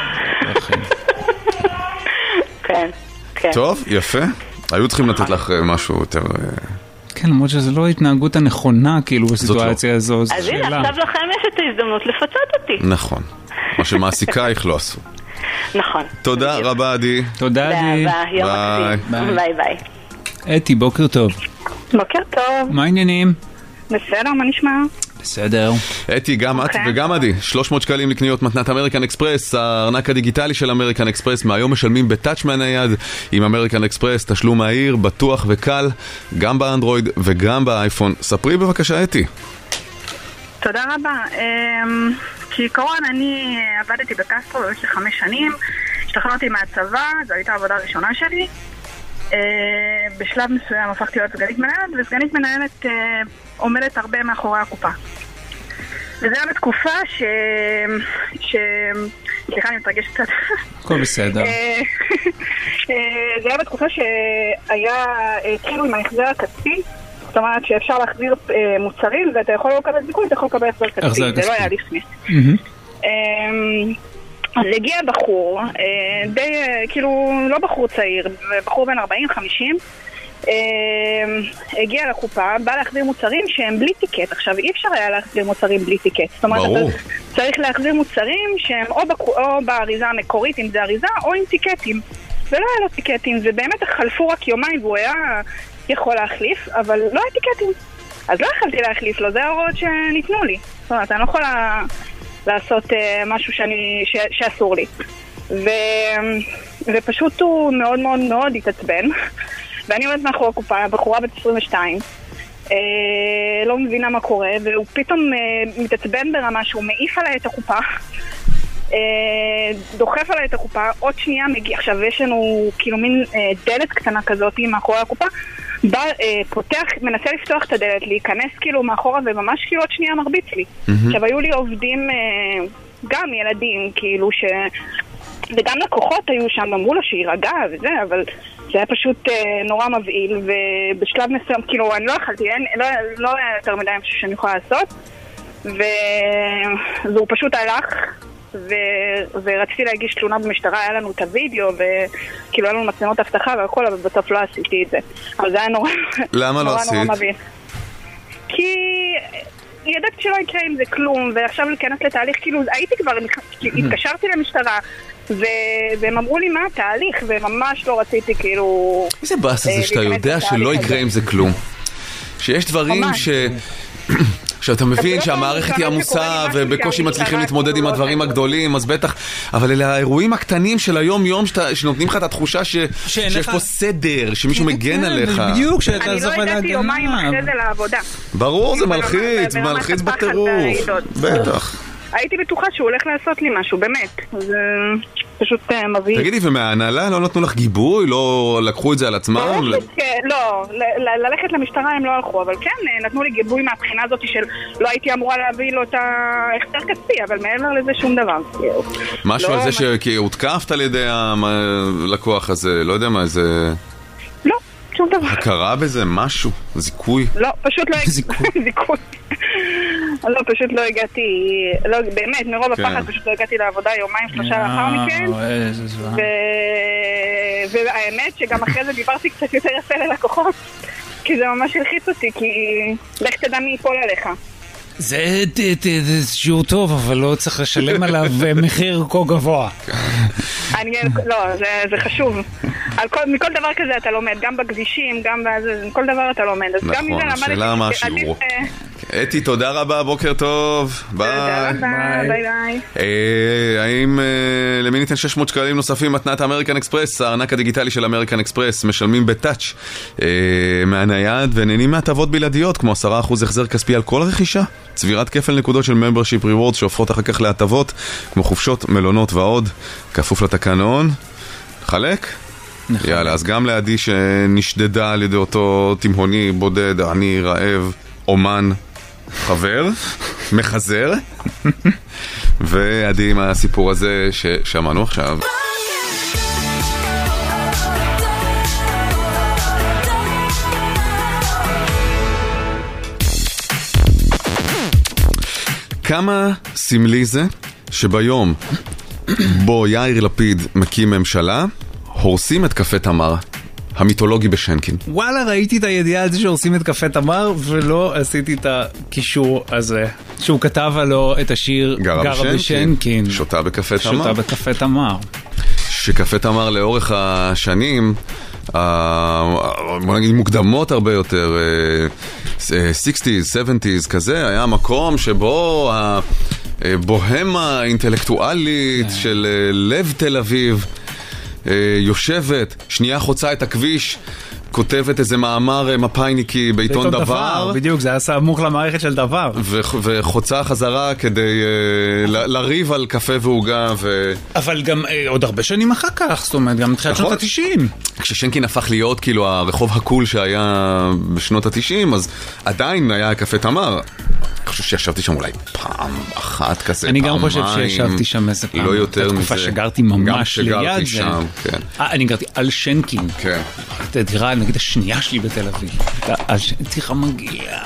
כן, כן. טוב, יפה. היו צריכים לתת לך משהו יותר... כן, למרות שזו לא ההתנהגות הנכונה, כאילו, בסיטואציה הזו. אז הנה, עכשיו לכם יש את ההזדמנות לפצות אותי. נכון. מה שמעסיקה איך לא עשו. נכון. תודה רבה, עדי. תודה, עדי. ביי ביי. אתי, בוקר טוב. בוקר טוב. מה העניינים? בסדר, מה נשמע? בסדר. אתי, גם את וגם עדי, שלוש מאות שקלים לקניות מתנת אמריקן אקספרס, הארנק הדיגיטלי של אמריקן אקספרס, מהיום משלמים בטאץ' מהנייד עם אמריקן אקספרס, תשלום מהיר, בטוח וקל, גם באנדרואיד וגם באייפון. ספרי בבקשה, אתי. תודה רבה. כעיקרון אני עבדתי בקסטרו במשך חמש שנים, השתחררתי מהצבא, זו הייתה העבודה הראשונה שלי. בשלב מסוים הפכתי להיות סגנית מנהלת, וסגנית מנהלת עומדת הרבה מאחורי הקופה. וזה היה בתקופה ש... ש... סליחה, אני מתרגשת קצת. הכל בסדר. זה היה בתקופה שהיה, התחילו עם ההחזר הכספי, זאת אומרת שאפשר להחזיר מוצרים, ואתה יכול לקבל זיכוי, אתה יכול לקבל החזר כספי. זה לא היה לפני. אז הגיע בחור, די, כאילו, לא בחור צעיר, בחור בן ארבעים חמישים, הגיע לקופה, בא להחזיר מוצרים שהם בלי טיקט. עכשיו, אי אפשר היה להחזיר מוצרים בלי טיקט. זאת אומרת, אתה צריך להחזיר מוצרים שהם או, בק... או באריזה המקורית, אם זה אריזה, או עם טיקטים. ולא היה לו טיקטים, ובאמת חלפו רק יומיים והוא היה יכול להחליף, אבל לא היה טיקטים. אז לא יכלתי להחליף לו, זה ההוראות שניתנו לי. זאת אומרת, אני לא יכולה לעשות uh, משהו שאני, ש... שאסור לי. ו... ופשוט הוא מאוד מאוד מאוד התעצבן. ואני עומדת מאחורי הקופה, בחורה בת עשרים ושתיים, אה, לא מבינה מה קורה, והוא פתאום אה, מתעצבן ברמה שהוא מעיף עליי את הקופה, אה, דוחף עליי את הקופה, עוד שנייה מגיע, עכשיו יש לנו כאילו מין אה, דלת קטנה כזאת מאחורי הקופה, בא, אה, פותח, מנסה לפתוח את הדלת, להיכנס כאילו מאחורה וממש כאילו עוד שנייה מרביץ לי. Mm-hmm. עכשיו היו לי עובדים, אה, גם ילדים כאילו ש... וגם לקוחות היו שם, אמרו לו שירגע וזה, אבל זה היה פשוט אה, נורא מבעיל, ובשלב מסוים, כאילו, אני לא יכלתי, אין, לא, לא היה יותר מדי משהו שאני יכולה לעשות, ו... והוא פשוט הלך, ו... ורציתי להגיש תלונה במשטרה, היה לנו את הוידאו, וכאילו, היה לנו מצלמות הבטחה והכל, אבל בסוף לא עשיתי את זה. אבל זה היה נורא, למה נורא, לא עשית? נורא מבעיל. כי... ידעתי שלא יקרה עם זה כלום, ועכשיו להיכנס לתהליך, כאילו, הייתי כבר, התקשרתי למשטרה, והם אמרו לי מה התהליך, וממש לא רציתי, כאילו... איזה באס זה שאתה יודע שלא יקרה עם זה כלום. שיש דברים ש... שאתה מבין שהמערכת היא עמוסה ובקושי מצליחים להתמודד עם הדברים הגדולים, אז בטח, אבל אלה האירועים הקטנים של היום יום שנותנים לך את התחושה שיש פה סדר, שמישהו מגן עליך. בדיוק, שאתה אני לא הגעתי יומיים אחרי זה לעבודה. ברור, זה מלחיץ, מלחיץ בטירוף. בטח. הייתי בטוחה שהוא הולך לעשות לי משהו, באמת. זה פשוט מביא. תגידי, ומההנהלה לא נתנו לך גיבוי? לא לקחו את זה על עצמם? לא, ללכת למשטרה הם לא הלכו, אבל כן, נתנו לי גיבוי מהבחינה הזאת של לא הייתי אמורה להביא לו את ההחזר כספי, אבל מעבר לזה שום דבר. משהו על זה שהותקפת על ידי הלקוח הזה, לא יודע מה, איזה... לא, שום דבר. הכרה בזה, משהו, זיכוי. לא, פשוט לא זיכוי. לא, פשוט לא הגעתי, לא, באמת, מרוב הפחד פשוט לא הגעתי לעבודה יומיים, שלושה לאחר מכן. והאמת שגם אחרי זה דיברתי קצת יותר יפה ללקוחות, כי זה ממש הלחיץ אותי, כי לך תדע מי ייפול עליך. זה שיעור טוב, אבל לא צריך לשלם עליו מחיר כה גבוה. לא, זה חשוב. מכל דבר כזה אתה לומד, גם בכבישים, גם מכל דבר אתה לומד. נכון, השאלה מה השיעור. אתי, תודה רבה, בוקר טוב. ביי. תודה רבה, ביי ביי. האם למי ניתן שש מאות שקלים נוספים מתנת אמריקן אקספרס? הארנק הדיגיטלי של אמריקן אקספרס משלמים בטאץ' מהנייד ונהנים מהטבות בלעדיות, כמו עשרה אחוז החזר כספי על כל רכישה, צבירת כפל נקודות של membership rewards שהופכות אחר כך להטבות, כמו חופשות, מלונות ועוד, כפוף לתקנון. חלק? יאללה, אז גם לעדי שנשדדה על ידי אותו תימהוני בודד, אני רעב, אומן, חבר, מחזר, ועדי עם הסיפור הזה ששמענו עכשיו. כמה סמלי זה שביום בו יאיר לפיד מקים ממשלה, הורסים את קפה תמר המיתולוגי בשנקין. וואלה, ראיתי את הידיעה על זה שהורסים את קפה תמר, ולא עשיתי את הקישור הזה. שהוא כתב עלו את השיר גרה בשנקין. שותה בקפה תמר. שותה בקפה תמר. שקפה תמר לאורך השנים, בוא נגיד מוקדמות הרבה יותר, שישים, שבעים כזה, היה מקום שבו הבוהמה האינטלקטואלית של לב תל אביב יושבת, שנייה חוצה את הכביש, כותבת איזה מאמר מפייניקי בעיתון דבר. דבר. בדיוק, זה היה סמוך למערכת של דבר. ו- וחוצה חזרה כדי uh, ל- לריב על קפה והוגה. ו... אבל גם uh, עוד הרבה שנים אחר כך, זאת אומרת, גם מתחילת שנות ה-תשעים. כששנקין הפך להיות כאילו הרחוב הקול שהיה בשנות ה-תשעים, אז עדיין היה קפה תמר. אני חושב שישבתי שם אולי פעם אחת כזה, אני פעמיים. גם חושב שישבתי שם איזה פעם. לא יותר מזה. בתקופה שגרתי ממש ליד זה. גם שגרתי שם, כן. אה, אני גרתי על שנקין. כן. את הדירה, נגיד, השנייה שלי בתל אביב. תיכה מגיע.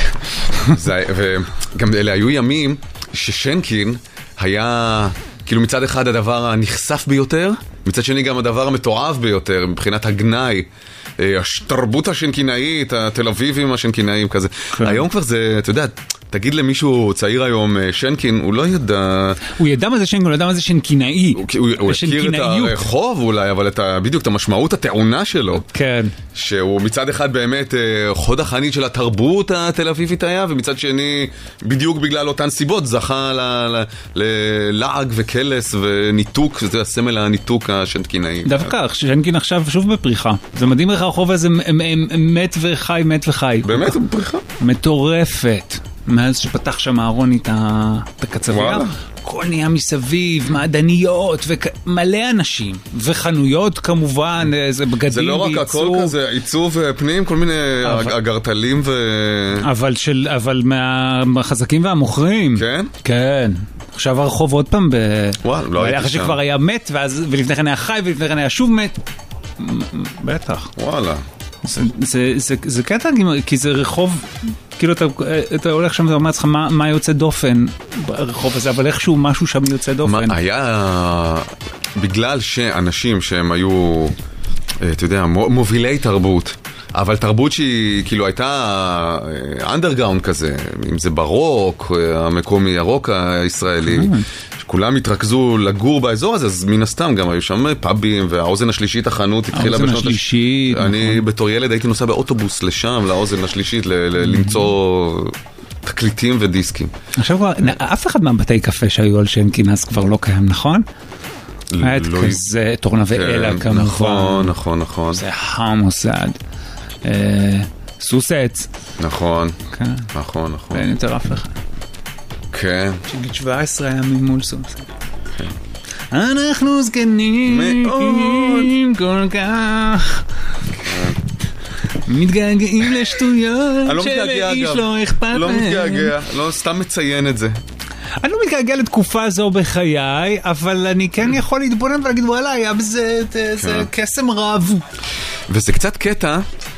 וגם אלה היו ימים ששנקין היה, כאילו מצד אחד הדבר הנחשף ביותר, מצד שני גם הדבר המתועב ביותר, מבחינת הגנאי, התרבות השנקינאית, התל אביבים השנקינאיים כזה. היום כבר זה, אתה יודע, תגיד למישהו צעיר היום שנקין, הוא לא ידע... הוא ידע מה זה שנקין, הוא לא ידע מה זה שנקינאי. הוא הכיר את הרחוב אולי, אבל בדיוק את המשמעות הטעונה שלו. כן. שהוא מצד אחד באמת חוד החנית של התרבות התל אביבית היה, ומצד שני, בדיוק בגלל אותן סיבות, זכה ללעג וקלס וניתוק, זה הסמל הניתוק השנקינאי. דווקא, שנקין עכשיו שוב בפריחה. זה מדהים איך הרחוב הזה מת וחי, מת וחי. באמת, הוא בפריחה. מטורפת. מאז שפתח שם אהרוני את הקצבייה, הכל נהיה מסביב, מעדניות ומלא אנשים, וחנויות כמובן, זה בגדים ועיצוב. זה לא רק הכל כזה, עיצוב פנים, כל מיני אגרטלים ו... אבל מהחזקים והמוכרים. כן? כן. עכשיו הרחוב עוד פעם ב... וואו, לא הייתי שם. אחרי שכבר היה מת, ולפני כן היה חי, ולפני כן היה שוב מת. בטח. וואלה. זה, זה, זה, זה קטע, כי זה רחוב, כאילו אתה, אתה הולך שם ואומר לך מה, מה יוצא דופן ברחוב הזה, אבל איכשהו משהו שם יוצא דופן. מה, היה, בגלל שאנשים שהם היו, אתה יודע, מובילי תרבות, אבל תרבות שהיא כאילו הייתה אנדרגראונד כזה, אם זה ברוק, המקומי הרוק הישראלי, כולם התרכזו לגור באזור הזה, אז מן הסתם גם היו שם פאבים, והאוזן השלישית, החנות התחילה בשנות... האוזן השלישית. אני בתור ילד הייתי נוסע באוטובוס לשם, לאוזן השלישית, למצוא תקליטים ודיסקים. עכשיו כבר, אף אחד מהבתי קפה שהיו על שנקין אז כבר לא קיים, נכון? היה את כזה, תורנה ואלה כמובן. נכון, נכון, נכון. זה המוסד. סוסץ. נכון, נכון, נכון. ואין יותר אף אחד. כן. שגיל שבע עשרה היה ממול סוסץ. אנחנו זקנים מאוד כל כך מתגעגעים לשטויות שלאיש לא אכפת להם. לא מתגעגע, לא סתם מציין את זה. אני לא מתגעגע לתקופה זו בחיי, אבל אני כן יכול להתבונן ולהגיד וואלה, היה בזה קסם רב. וזה קצת קטע,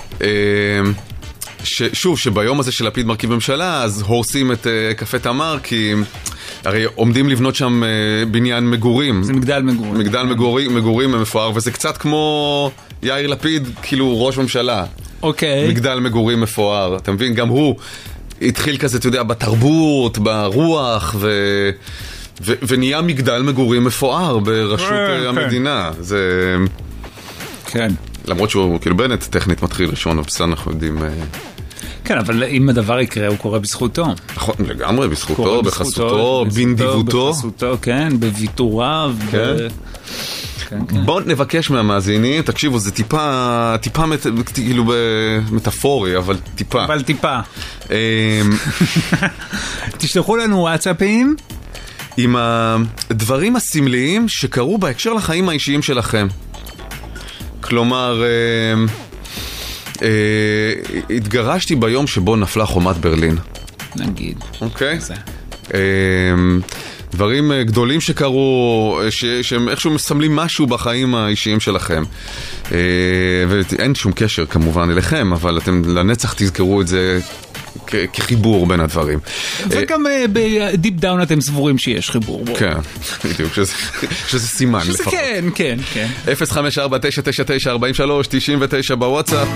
שוב, שביום הזה של לפיד מרכיב ממשלה, אז הורסים את קפה תמר, כי הרי עומדים לבנות שם בניין מגורים. זה מגדל מגורים. מגדל מגורים, מגורים מפואר, וזה קצת כמו יאיר לפיד, כאילו ראש ממשלה. אוקיי. מגדל מגורים מפואר, אתה מבין? גם הוא התחיל כזה, אתה יודע, בתרבות, ברוח, ו... ו... ונהיה מגדל מגורים מפואר בראשות המדינה. זה... כן. למרות שהוא, כאילו בנט טכנית מתחיל ראשון, ובסדר אנחנו יודעים... כן, אבל אם הדבר יקרה, הוא קורה בזכותו. נכון, לגמרי, בזכותו, בחסותו, בנדיבותו. בחסותו, כן, בוויתוריו. כן. בואו נבקש מהמאזינים, תקשיבו, זה טיפה, טיפה כאילו מטאפורי, אבל טיפה. אבל טיפה. תשלחו לנו וואטסאפים. עם הדברים הסמליים שקרו בהקשר לחיים האישיים שלכם. כלומר, התגרשתי ביום שבו נפלה חומת ברלין. נגיד. אוקיי? דברים גדולים שקרו, שהם איכשהו מסמלים משהו בחיים האישיים שלכם. ואין שום קשר כמובן אליכם, אבל אתם לנצח תזכרו את זה כחיבור בין הדברים. וגם בדיפ דאון אתם סבורים שיש חיבור בו. כן, בדיוק, שזה סימן לפחות. כן, כן, כן. אפס חמש ארבע תשע תשע תשע ארבעים ושלוש תשעים ותשע בוואטסאפ.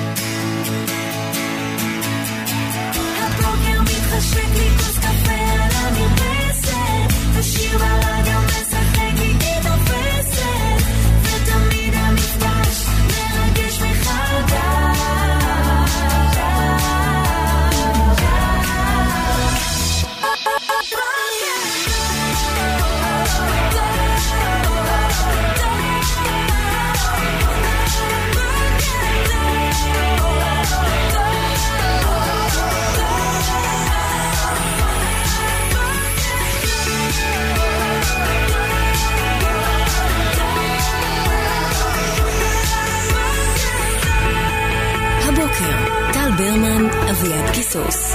ברמן, אביעד קיסוס.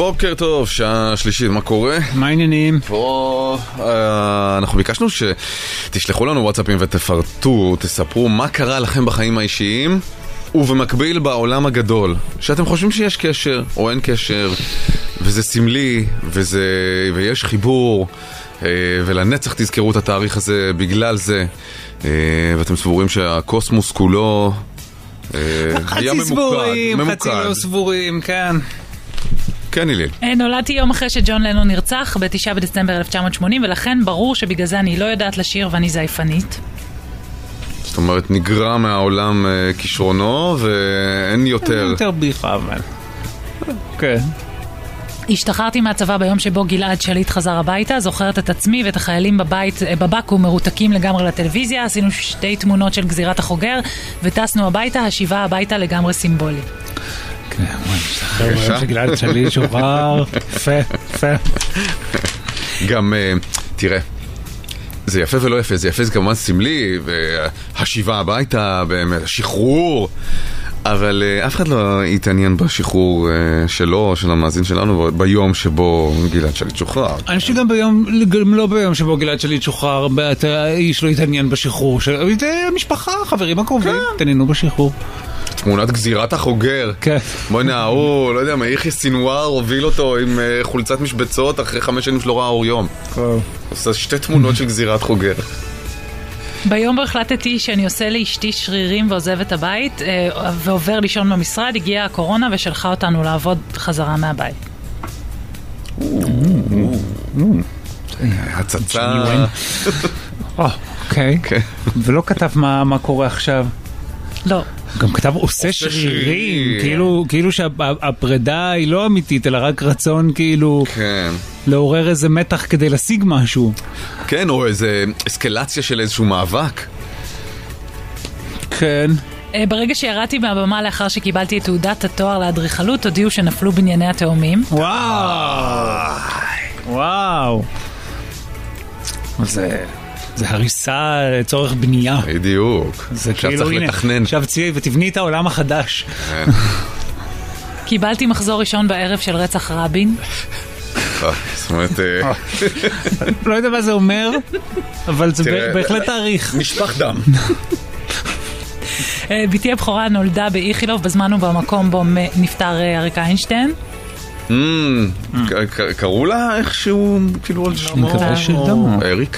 בוקר טוב, שעה שלישית, מה קורה? מה העניינים? פה, אה, אנחנו ביקשנו שתשלחו לנו וואטסאפים ותפרטו, תספרו מה קרה לכם בחיים האישיים ובמקביל בעולם הגדול, שאתם חושבים שיש קשר או אין קשר, וזה סמלי, וזה, ויש חיבור, אה, ולנצח תזכרו את התאריך הזה בגלל זה, אה, ואתם סבורים שהקוסמוס כולו אה, היה ממוקד, סבורים, ממוקד. חצי לא סבורים, כן. כן, איליל. נולדתי יום אחרי שג'ון לנון נרצח בתשעה בדצמבר אלף תשע מאות שמונים, ולכן ברור שבגלל זה אני לא יודעת לשיר ואני זייפנית. זאת אומרת, נגרע מהעולם אה, כישרונו ואין יותר... אין יותר ביחה, אבל... כן. השתחררתי מהצבא ביום שבו גלעד שליט חזר הביתה, זוכרת את עצמי ואת החיילים בבית, בבקו"ם מרותקים לגמרי לטלוויזיה, עשינו שתי תמונות של גזירת החוגר וטסנו הביתה, השיבה הביתה לגמרי סימבולי. כן, מה נשתחרר ביום שגלעד שליט שוחרר, יפה, יפה. גם, תראה, זה יפה ולא יפה, זה יפה, זה כמובן סמלי, והשיבה הביתה, באמת, השחרור, אבל uh, אף אחד לא יתעניין בשחרור uh, שלו, של המאזין שלנו, ביום שבו גלעד שליט שוחרר. אני חושב שגם ביום, גם לא ביום שבו גלעד שליט שוחרר, האיש לא יתעניין בשחרור של... המשפחה, החברים הקרובים, התעניינו בשחרור. תמונת גזירת החוגר. כן. בואי נערו, לא יודע, יחיא סינואר הוביל אותו עם uh, חולצת משבצות אחרי חמש שנים שלא ראה אור יום. כן. עושה שתי תמונות של גזירת חוגר. ביום בו החלטתי שאני עושה לאשתי שרירים ועוזב את הבית ועובר לישון במשרד, הגיעה הקורונה ושלחה אותנו לעבוד חזרה מהבית. הצצה. אוקיי. ולא כתב מה קורה עכשיו. לא. גם כתב עושה שרירים, כאילו, כאילו שהפרידה היא לא אמיתית, אלא רק רצון כאילו לעורר איזה מתח כדי להשיג משהו. כן, או איזה אסקלציה של איזשהו מאבק. כן. ברגע שירדתי מהבמה לאחר שקיבלתי את תעודת התואר לאדריכלות, הודיעו שנפלו בנייני התאומים. וואו. וואו. זה... זה הריסה לצורך בנייה. בדיוק. זה כאילו, הנה, עכשיו ציי ותבני את העולם החדש. קיבלתי מחזור ראשון בערב של רצח רבין. זאת אומרת... לא יודע מה זה אומר, אבל זה בהחלט תאריך. משפח דם. ביתי הבכורה נולדה באיכילוב בזמן ובמקום בו נפטר אריק איינשטיין. קראו לה איכשהו, כאילו על שמו, אריקה.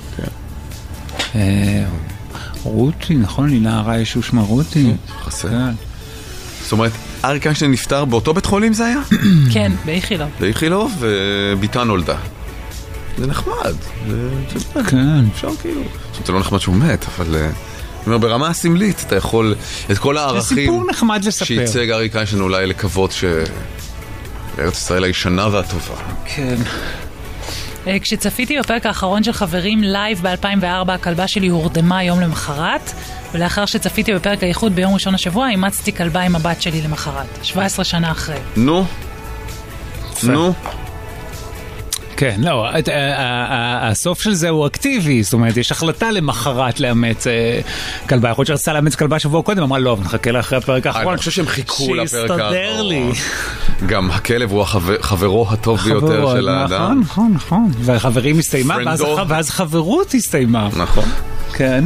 רותי, נכון? לי נערה ישו שמה רותי. חסר. זאת אומרת, אריק איינשטיין נפטר באותו בית חולים זה היה? כן, באיכילוב. באיכילוב, וביתה נולדה. זה נחמד. כן. אפשר כאילו. זה לא נחמד שהוא מת, אבל... אומר, ברמה הסמלית אתה יכול את כל הערכים שייצג אריק איינשטיין אולי לקוות שארץ ישראל הישנה והטובה. כן. כשצפיתי בפרק האחרון של חברים לייב ב-אלפיים וארבע, הכלבה שלי הורדמה יום למחרת, ולאחר שצפיתי בפרק האיחוד ביום ראשון השבוע, אימצתי כלבה עם הבת שלי למחרת, שבע עשרה שנה אחרי. נו. נו. כן, לא, הסוף של זה הוא אקטיבי, זאת אומרת, יש החלטה למחרת לאמץ כלבה. יכול להיות שרצה לאמץ כלבה שבוע קודם, אמרה לא, נחכה לה אחרי הפרק האחרון. אני חושב שהם חיכו לפרק האחרון. שיסתדר לי. גם הכלב הוא חברו הטוב ביותר של האדם. נכון, נכון, נכון. והחברים הסתיימה, ואז חברות הסתיימה. נכון. כן.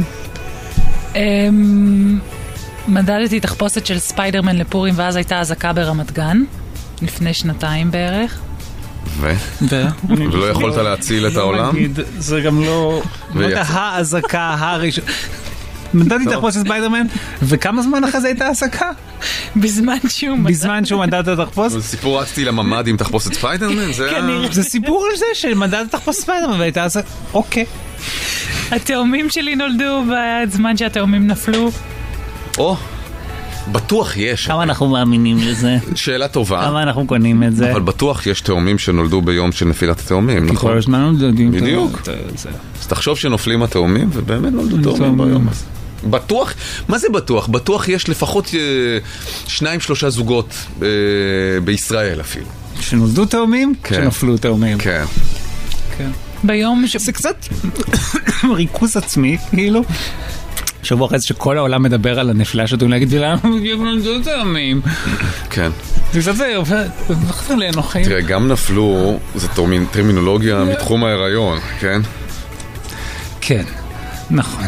מדדתי תחפושת של ספיידרמן לפורים, ואז הייתה אזעקה ברמת גן, לפני שנתיים בערך. ו? ולא יכולת להציל את העולם? זה גם לא... האזעקה הראשונה. מדדתי תחפושת ספיידרמן, וכמה זמן אחרי זה הייתה אזעקה? בזמן שהוא מדד. בזמן שהוא מדד את התחפושת? זה סיפור רצתי לממד עם תחפושת ספיידרמן? זה סיפור על זה שמדד את תחפושת ספיידרמן והייתה אזעקה. אוקיי. התאומים שלי נולדו בזמן שהתאומים נפלו. או, בטוח יש. כמה אנחנו מאמינים לזה? שאלה טובה. כמה אנחנו קונים את זה? אבל בטוח יש תאומים שנולדו ביום של נפילת התאומים, נכון? כי כל הזמן נולדים. בדיוק. אז תחשוב שנופלים התאומים, ובאמת נולדו תאומים ביום הזה. בטוח, מה זה בטוח? בטוח יש לפחות שניים שלושה זוגות בישראל אפילו. שנולדו תאומים? שנפלו תאומים. כן. כן. ביום ש... זה קצת ריכוז עצמי, כאילו. שבוע אחרי זה שכל העולם מדבר על הנפילה שאתם להגיד, ולמה נולדו תאומים? כן. זה קצת זה, ספר לאנוכיים. תראה, גם נפלו, זו טרמינולוגיה מתחום ההיריון, כן? כן, נכון.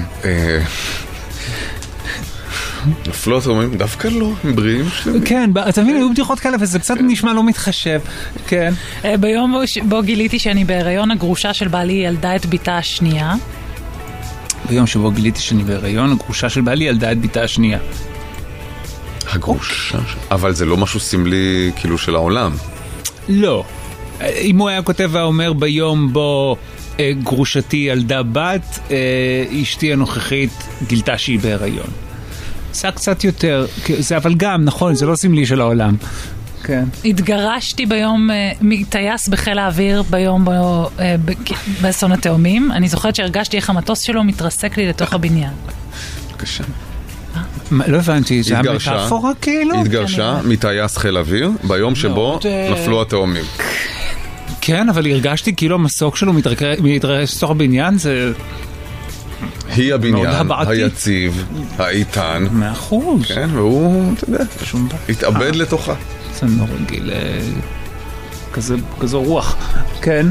נפלו, אתה אומרים, דווקא לא, הם בריאים שלמים. כן, אתה מבין, היו בדיחות כאלה, וזה קצת נשמע לא מתחשב. כן. ביום בו גיליתי שאני בהיריון, הגרושה של בעלי ילדה את ביתה השנייה. ביום שבו גיליתי שאני בהיריון, הגרושה של בעלי ילדה את ביתה השנייה. הגרושה? אבל זה לא משהו סמלי, כאילו, של העולם. לא. אם הוא היה כותב ואומר ביום בו גרושתי ילדה בת, אשתי הנוכחית גילתה שהיא בהיריון. זה קצת יותר, זה אבל גם, נכון, זה לא סמלי של העולם. כן. התגרשתי ביום מטייס בחיל האוויר ביום באסון התאומים. אני זוכרת שהרגשתי איך המטוס שלו מתרסק לי לתוך הבניין. בבקשה. לא הבנתי, זה המטאפורה כאילו? התגרשה מטייס חיל האוויר ביום שבו נפלו התאומים. כן, אבל הרגשתי כאילו המסוק שלו מתרסק לתוך הבניין, זה... היא הבניין, היציב, האיתן. מאה אחוז. כן, והוא, אתה יודע, התאבד לתוכה. זה לא רגיל, כזו רוח. כן.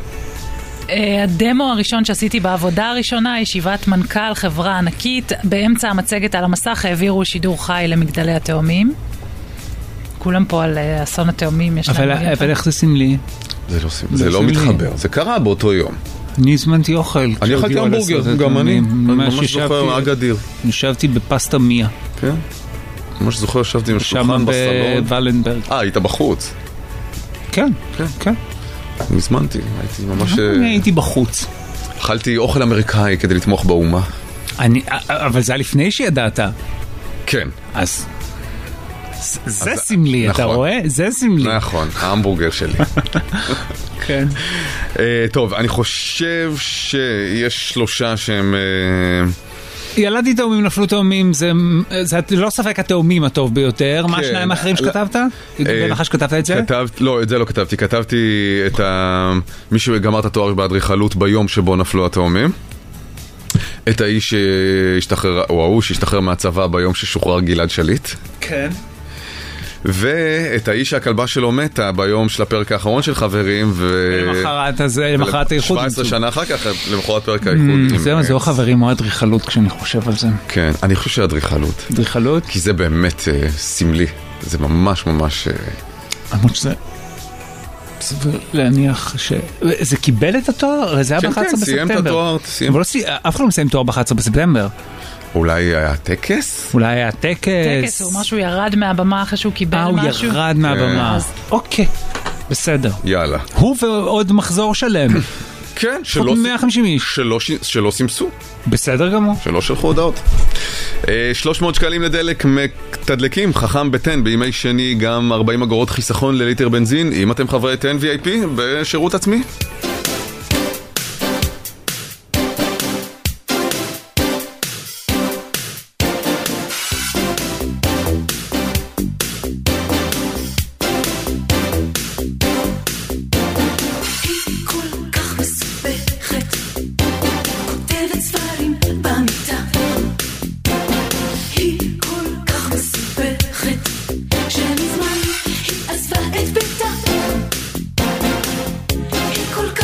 הדמו הראשון שעשיתי בעבודה הראשונה, ישיבת מנכ"ל חברה ענקית, באמצע המצגת על המסך העבירו שידור חי למגדלי התאומים. כולם פה על אסון התאומים. אבל איך זה סמלי? זה לא מתחבר, זה קרה באותו יום. אני הזמנתי אוכל. אני אכלתי המבורגר, גם אני. אני ממש זוכר, אגדיר. ישבתי בפסטה מיה. כן? ממש זוכר, ישבתי עם השולחן בסלון. שם בוולנברג. אה, היית בחוץ? כן, כן. הזמנתי, הייתי ממש... אני הייתי בחוץ. אכלתי אוכל אמריקאי כדי לתמוך באומה. אבל זה היה לפני שידעת. כן. אז... זה סמלי, אתה רואה? זה סמלי. נכון, ההמבורגר שלי. כן. טוב, אני חושב שיש שלושה שהם... ילדתי תאומים, נפלו תאומים, זה לא ספק התאומים הטוב ביותר. מה השניים האחרים שכתבת? בנחש שכתבת את זה? לא, את זה לא כתבתי. כתבתי את מי שגמר את התואר באדריכלות ביום שבו נפלו התאומים. את האיש שהשתחרר, או ההוא שהשתחרר מהצבא ביום ששוחרר גלעד שליט. כן. ואת האיש שהכלבה שלו מתה ביום של הפרק האחרון של חברים ולמחרת הזה, למחרת האיחוד שבע עשרה שנה אחר כך, למחרת פרק האיחוד. זהו, זהו חברים או אדריכלות כשאני חושב על זה. כן, אני חושב שאדריכלות. אדריכלות? כי זה באמת סמלי, זה ממש ממש... אמרת שזה... סביר להניח ש... זה קיבל את התואר? זה היה ב-אחד עשר בספטמבר. כן, כן, סיים את התואר, סיים. אבל אף אחד לא מסיים תואר ב-אחד עשר בספטמבר. אולי היה טקס? אולי היה טקס. טקס, הוא משהו ירד מהבמה אחרי שהוא קיבל משהו. אה, הוא ירד מהבמה. אוקיי, בסדר. יאללה. הוא ועוד מחזור שלם. כן, מאה וחמישים איש. שלא סימסו. בסדר גמור. שלא שלחו הודעות. שלוש מאות שקלים לדלק מתדלקים, חכם בטן, בימי שני גם ארבעים אגורות חיסכון לליטר בנזין, אם אתם חברי טן וי איי פי בשירות עצמי. כל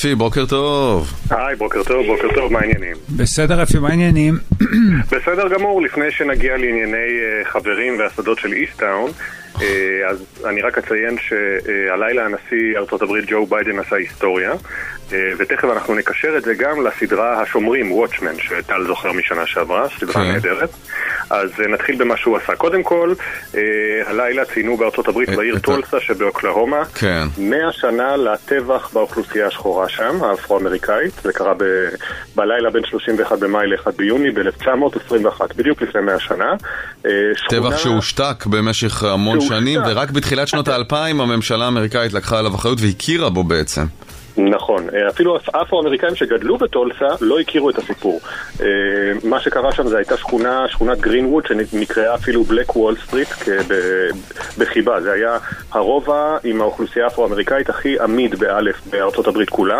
רפי, בוקר טוב. היי, בוקר טוב, בוקר טוב, מה העניינים? בסדר רפי, מה העניינים? בסדר גמור, לפני שנגיע לענייני חברים והשדות של איסטאון, אז אני רק אציין שהלילה הנשיא ארצות הברית ג'ו ביידן עשה היסטוריה, ותכף אנחנו נקשר את זה גם לסדרה השומרים, וואטשמן, שטל זוכר משנה שעברה, סדרה נהדרת. אז נתחיל במה שהוא עשה. קודם כל, הלילה ציינו בארצות הברית בעיר טולסה שבאוקלהומה מאה שנה לטבח באוכלוסייה השחורה שם, האפרו-אמריקאית. זה קרה בלילה בין שלושים ואחד במאי ל-אחד ביוני ב-אלף תשע מאות עשרים ואחת, בדיוק לפני מאה שנה. טבח שהושתק במשך המון שנים, ורק בתחילת שנות האלפיים הממשלה האמריקאית לקחה עליו אחריות והכירה בו בעצם. נכון, אפילו אפרו-אמריקאים שגדלו בטולסה לא הכירו את הסיפור. מה שקרה שם זה הייתה שכונה, שכונת גרינווד, שנקראה אפילו בלק וול סטריט בחיבה. זה היה הרובע עם האוכלוסייה האפרו-אמריקאית הכי עמיד באלף בארצות הברית כולה,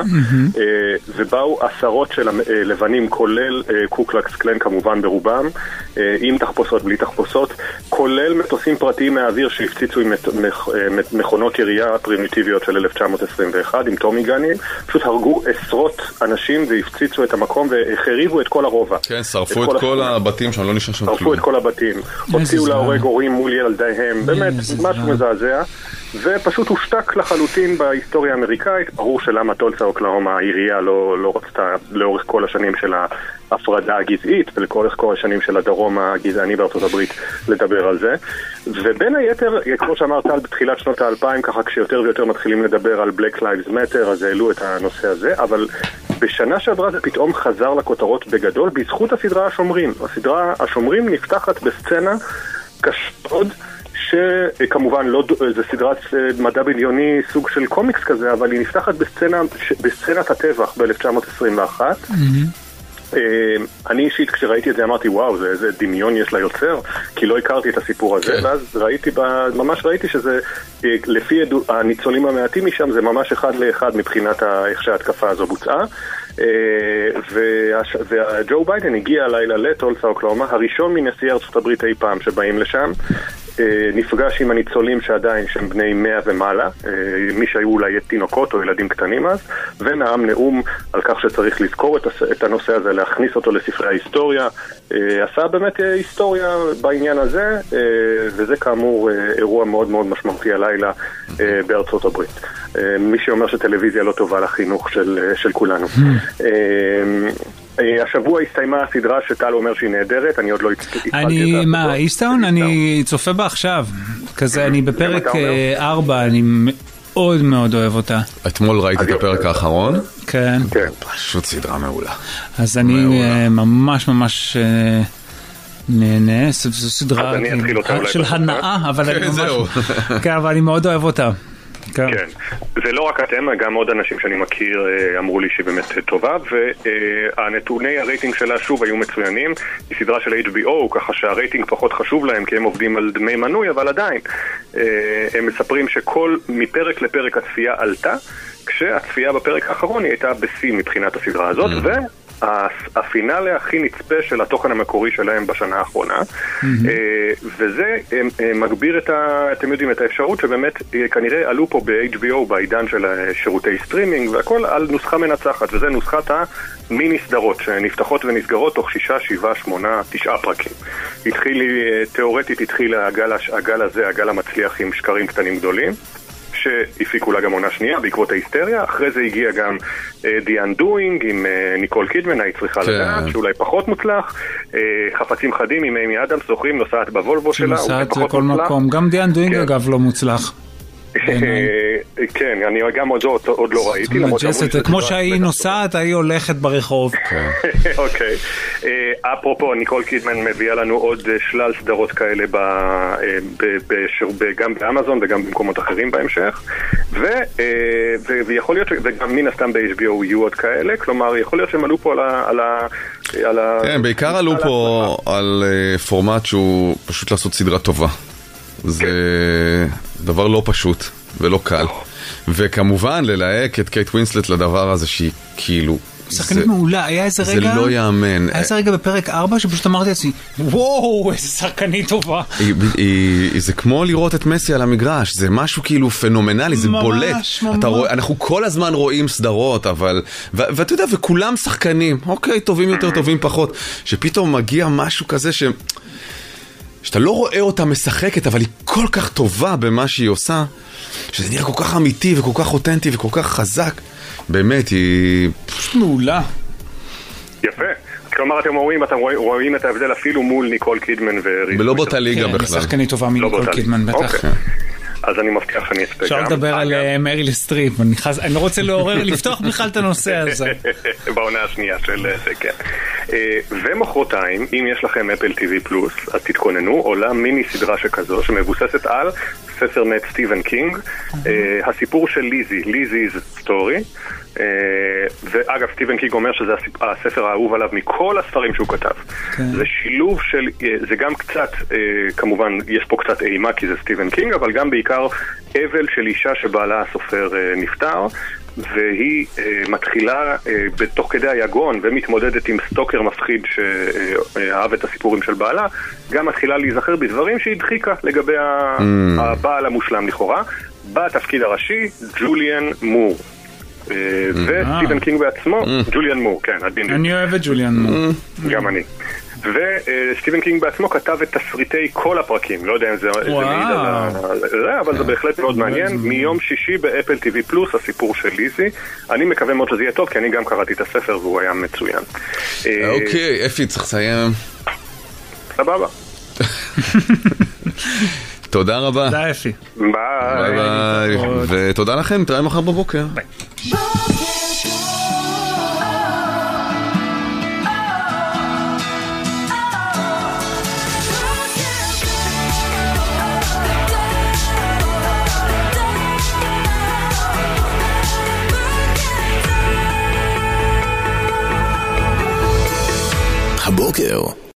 ובאו עשרות של לבנים, כולל קוקלקס קלן כמובן ברובם, עם תחפושות, בלי תחפושות, כולל מטוסים פרטיים מהאוויר שהפציצו עם מכונות ירייה פרימיטיביות של אלף תשע מאות עשרים ואחת עם טומי גן. פשוט הרגו עשרות אנשים והפציצו את המקום והחריבו את כל הרובע. כן, שרפו את כל הבתים שם, לא נשאר שם כלום. שרפו את כל הבתים, הוציאו להורג הורים מול ילדיהם, באמת משהו מזעזע, ופשוט הושתק לחלוטין בהיסטוריה האמריקאית. ברור שלמה טולסה אוקלהומה העירייה לא, לא רצתה לאורך כל השנים של ההפרדה הגזעית ולאורך כל השנים של הדרום הגזעני בארצות הברית לדבר על זה. ובין היתר, כמו שאמר טל, בתחילת שנות האלפיים, ככה כשיותר ויותר מתחילים לדבר על Black Lives Matter, אז העלו את הנושא הזה, אבל בשנה שעברה זה פתאום חזר לכותרות בגדול בזכות הסדרה השומרים. הסדרה השומרים נפתחת בסצנה קשות, שכמובן לא, זה סדרת מדע בדיוני, סוג של קומיקס כזה, אבל היא נפתחת בסצנה, בסצנת הטבח ב-אלף תשע מאות עשרים ואחת. אני אישית כשראיתי את זה אמרתי וואו, זה איזה דמיון יש ליוצר, כי לא הכרתי את הסיפור הזה, ואז ראיתי, ממש ראיתי שזה לפי הניצולים המעטים משם זה ממש אחד לאחד מבחינת איך שההתקפה הזו בוצעה. וג'ו ביידן הגיע לילה לטולסה אוקלהומה, הראשון מנשיא ארצות הברית אי פעם שבאים לשם, נפגש עם הניצולים שעדיין שהם בני מאה ומעלה, מי שהיו אולי תינוקות או ילדים קטנים אז, ונאם נאום על כך שצריך לזכור את הנושא הזה, להכניס אותו לספרי ההיסטוריה. עשה באמת היסטוריה בעניין הזה, וזה כאמור אירוע מאוד מאוד משמעותי הלילה בארצות הברית. מי שאומר שטלוויזיה לא טובה לחינוך של, של כולנו. השבוע הסתיימה הסדרה שטל אומר שהיא נהדרת, אני עוד לא התחלתי את זה. אני, מה, איסטאון? אני צופה בה עכשיו. כזה, אני בפרק ארבע, אני מאוד מאוד אוהב אותה. אתמול ראיתי את הפרק האחרון. כן. פשוט סדרה מעולה. אז אני ממש ממש נהנה, זו סדרה של הנאה, אבל אני ממש... כן, אבל אני מאוד אוהב אותה. כן. זה לא רק אתם, גם עוד אנשים שאני מכיר אמרו לי שהיא באמת טובה, והנתוני הרייטינג שלה שוב היו מצוינים. היא סדרה של אייץ' בי או, ככה שהרייטינג פחות חשוב להם כי הם עובדים על דמי מנוי, אבל עדיין הם מספרים שכל מפרק לפרק הצפייה עלתה, כשהצפייה בפרק האחרון היא הייתה בסי מבחינת הסדרה הזאת, ו... הפינאלה הכי נצפה של התוכן המקורי שלהם בשנה האחרונה, וזה מגביר את, אתם יודעים, את האפשרות שבאמת כנראה עלו פה ב-אייץ' בי או בעידן של שירותי סטרימינג והכל על נוסחה מנצחת, וזה נוסחת המיני סדרות שנפתחות ונסגרות תוך שישה, שבעה, שמונה, תשעה פרקים. התחיל, תיאורטית התחיל הגל, הגל הזה, הגל המצליח עם שקרים קטנים גדולים, שהפיקו לה גם עונה שנייה בעקבות ההיסטריה. אחרי זה הגיע גם uh, The Undoing עם uh, ניקול קידמן, היית צריכה כן. לדעת, שאולי פחות מוצלח. uh, חפצים חדים עם אימי אדמס, זוכרים, נוסעת בוולבו שלה, נוסעת לכל מקום. גם The Undoing כן. אגב לא מוצלח. כן, אני גם עוד לא ראיתי. כמו שהיא נוסעת, היא הולכת ברחוב. אוקיי. אפרופו, ניקול קידמן מביאה לנו עוד שלל סדרות כאלה גם באמזון וגם במקומות אחרים בהמשך, ויכול להיות וגם מן הסתם ב-אייץ' בי או יהיו עוד כאלה, כלומר יכול להיות שהם עלו פה על ה... כן, בעיקר עלו פה על פורמט שהוא פשוט לעשות סדרה טובה. זה דבר לא פשוט ולא קל, וכמובן ללהק את קייט ווינסלט לדבר הזה שהיא כאילו שחקנית מעולה, היה איזה רגע... זה לא יאמן. היה איזה רגע בפרק ארבע שפשוט אמרתי לעצמי, וואו, איזה שחקנית טובה. זה כמו לראות את מסי על המגרש, זה משהו כאילו פנומנלי, זה בולט. אנחנו כל הזמן רואים סדרות, אבל... ואתה יודע, וכולם שחקנים, אוקיי, טובים יותר, טובים פחות, שפתאום מגיע משהו כזה ש... שאתה לא רואה אותה משחקת, אבל היא כל כך טובה במה שהיא עושה, שזה נראה כל כך אמיתי וכל כך אותנטי וכל כך חזק. באמת, היא פשוט מעולה. יפה. כלומר, אתם רואים, אתם רואים את ההבדל אפילו מול ניקול קידמן וריז. ולא באותה ליגה בכלל. היא שחקנית טובה מניקול קידמן, בטח. אז אני מבטיח שאני אצפה גם. אפשר לדבר על מריל סטריפ, אני לא רוצה לעורר, לפתוח בכלל את הנושא הזה. בעונה השנייה של זה, כן. ומחרתיים, אם יש לכם אפל טי וי פלוס, אז תתכוננו, עולה מיני סדרה שכזו, שמבוססת על ספר מאת סטיבן קינג, הסיפור של ליזי, ליזי's סטורי. ואגב, סטיבן קינג אומר שזה הספר האהוב עליו מכל הספרים שהוא כתב. זה שילוב של, זה גם קצת, כמובן יש פה קצת אימה כי זה סטיבן קינג, אבל גם בעיקר אבל של אישה שבעלה הסופר נפטר, והיא מתחילה בתוך כדי היגון ומתמודדת עם סטוקר מפחיד שאהב את הסיפורים של בעלה, גם מתחילה להיזכר בדברים שהיא דחיקה לגבי הבעל המושלם לכאורה. בתפקיד הראשי ג'וליאן מור, וסטיבן קינג בעצמו, ג'וליאן מור, כן, אני אוהב את ג'וליאן מור. גם אני. וסטיבן קינג בעצמו כתב את תסריטי כל הפרקים, לא יודע אם זה מעיד על זה, אבל זה בהחלט מאוד מעניין. מיום שישי באפל טי וי פלוס, הסיפור של ליזי. אני מקווה מאוד שזה יהיה טוב, כי אני גם קראתי את הספר והוא היה מצוין. אוקיי, אפי, צריך לסיים. סבבה. תודה רבה. תודה אפי. ביי. ביי ביי. ותודה לכם, נתראה מחר בבוקר. ביי. הבוקר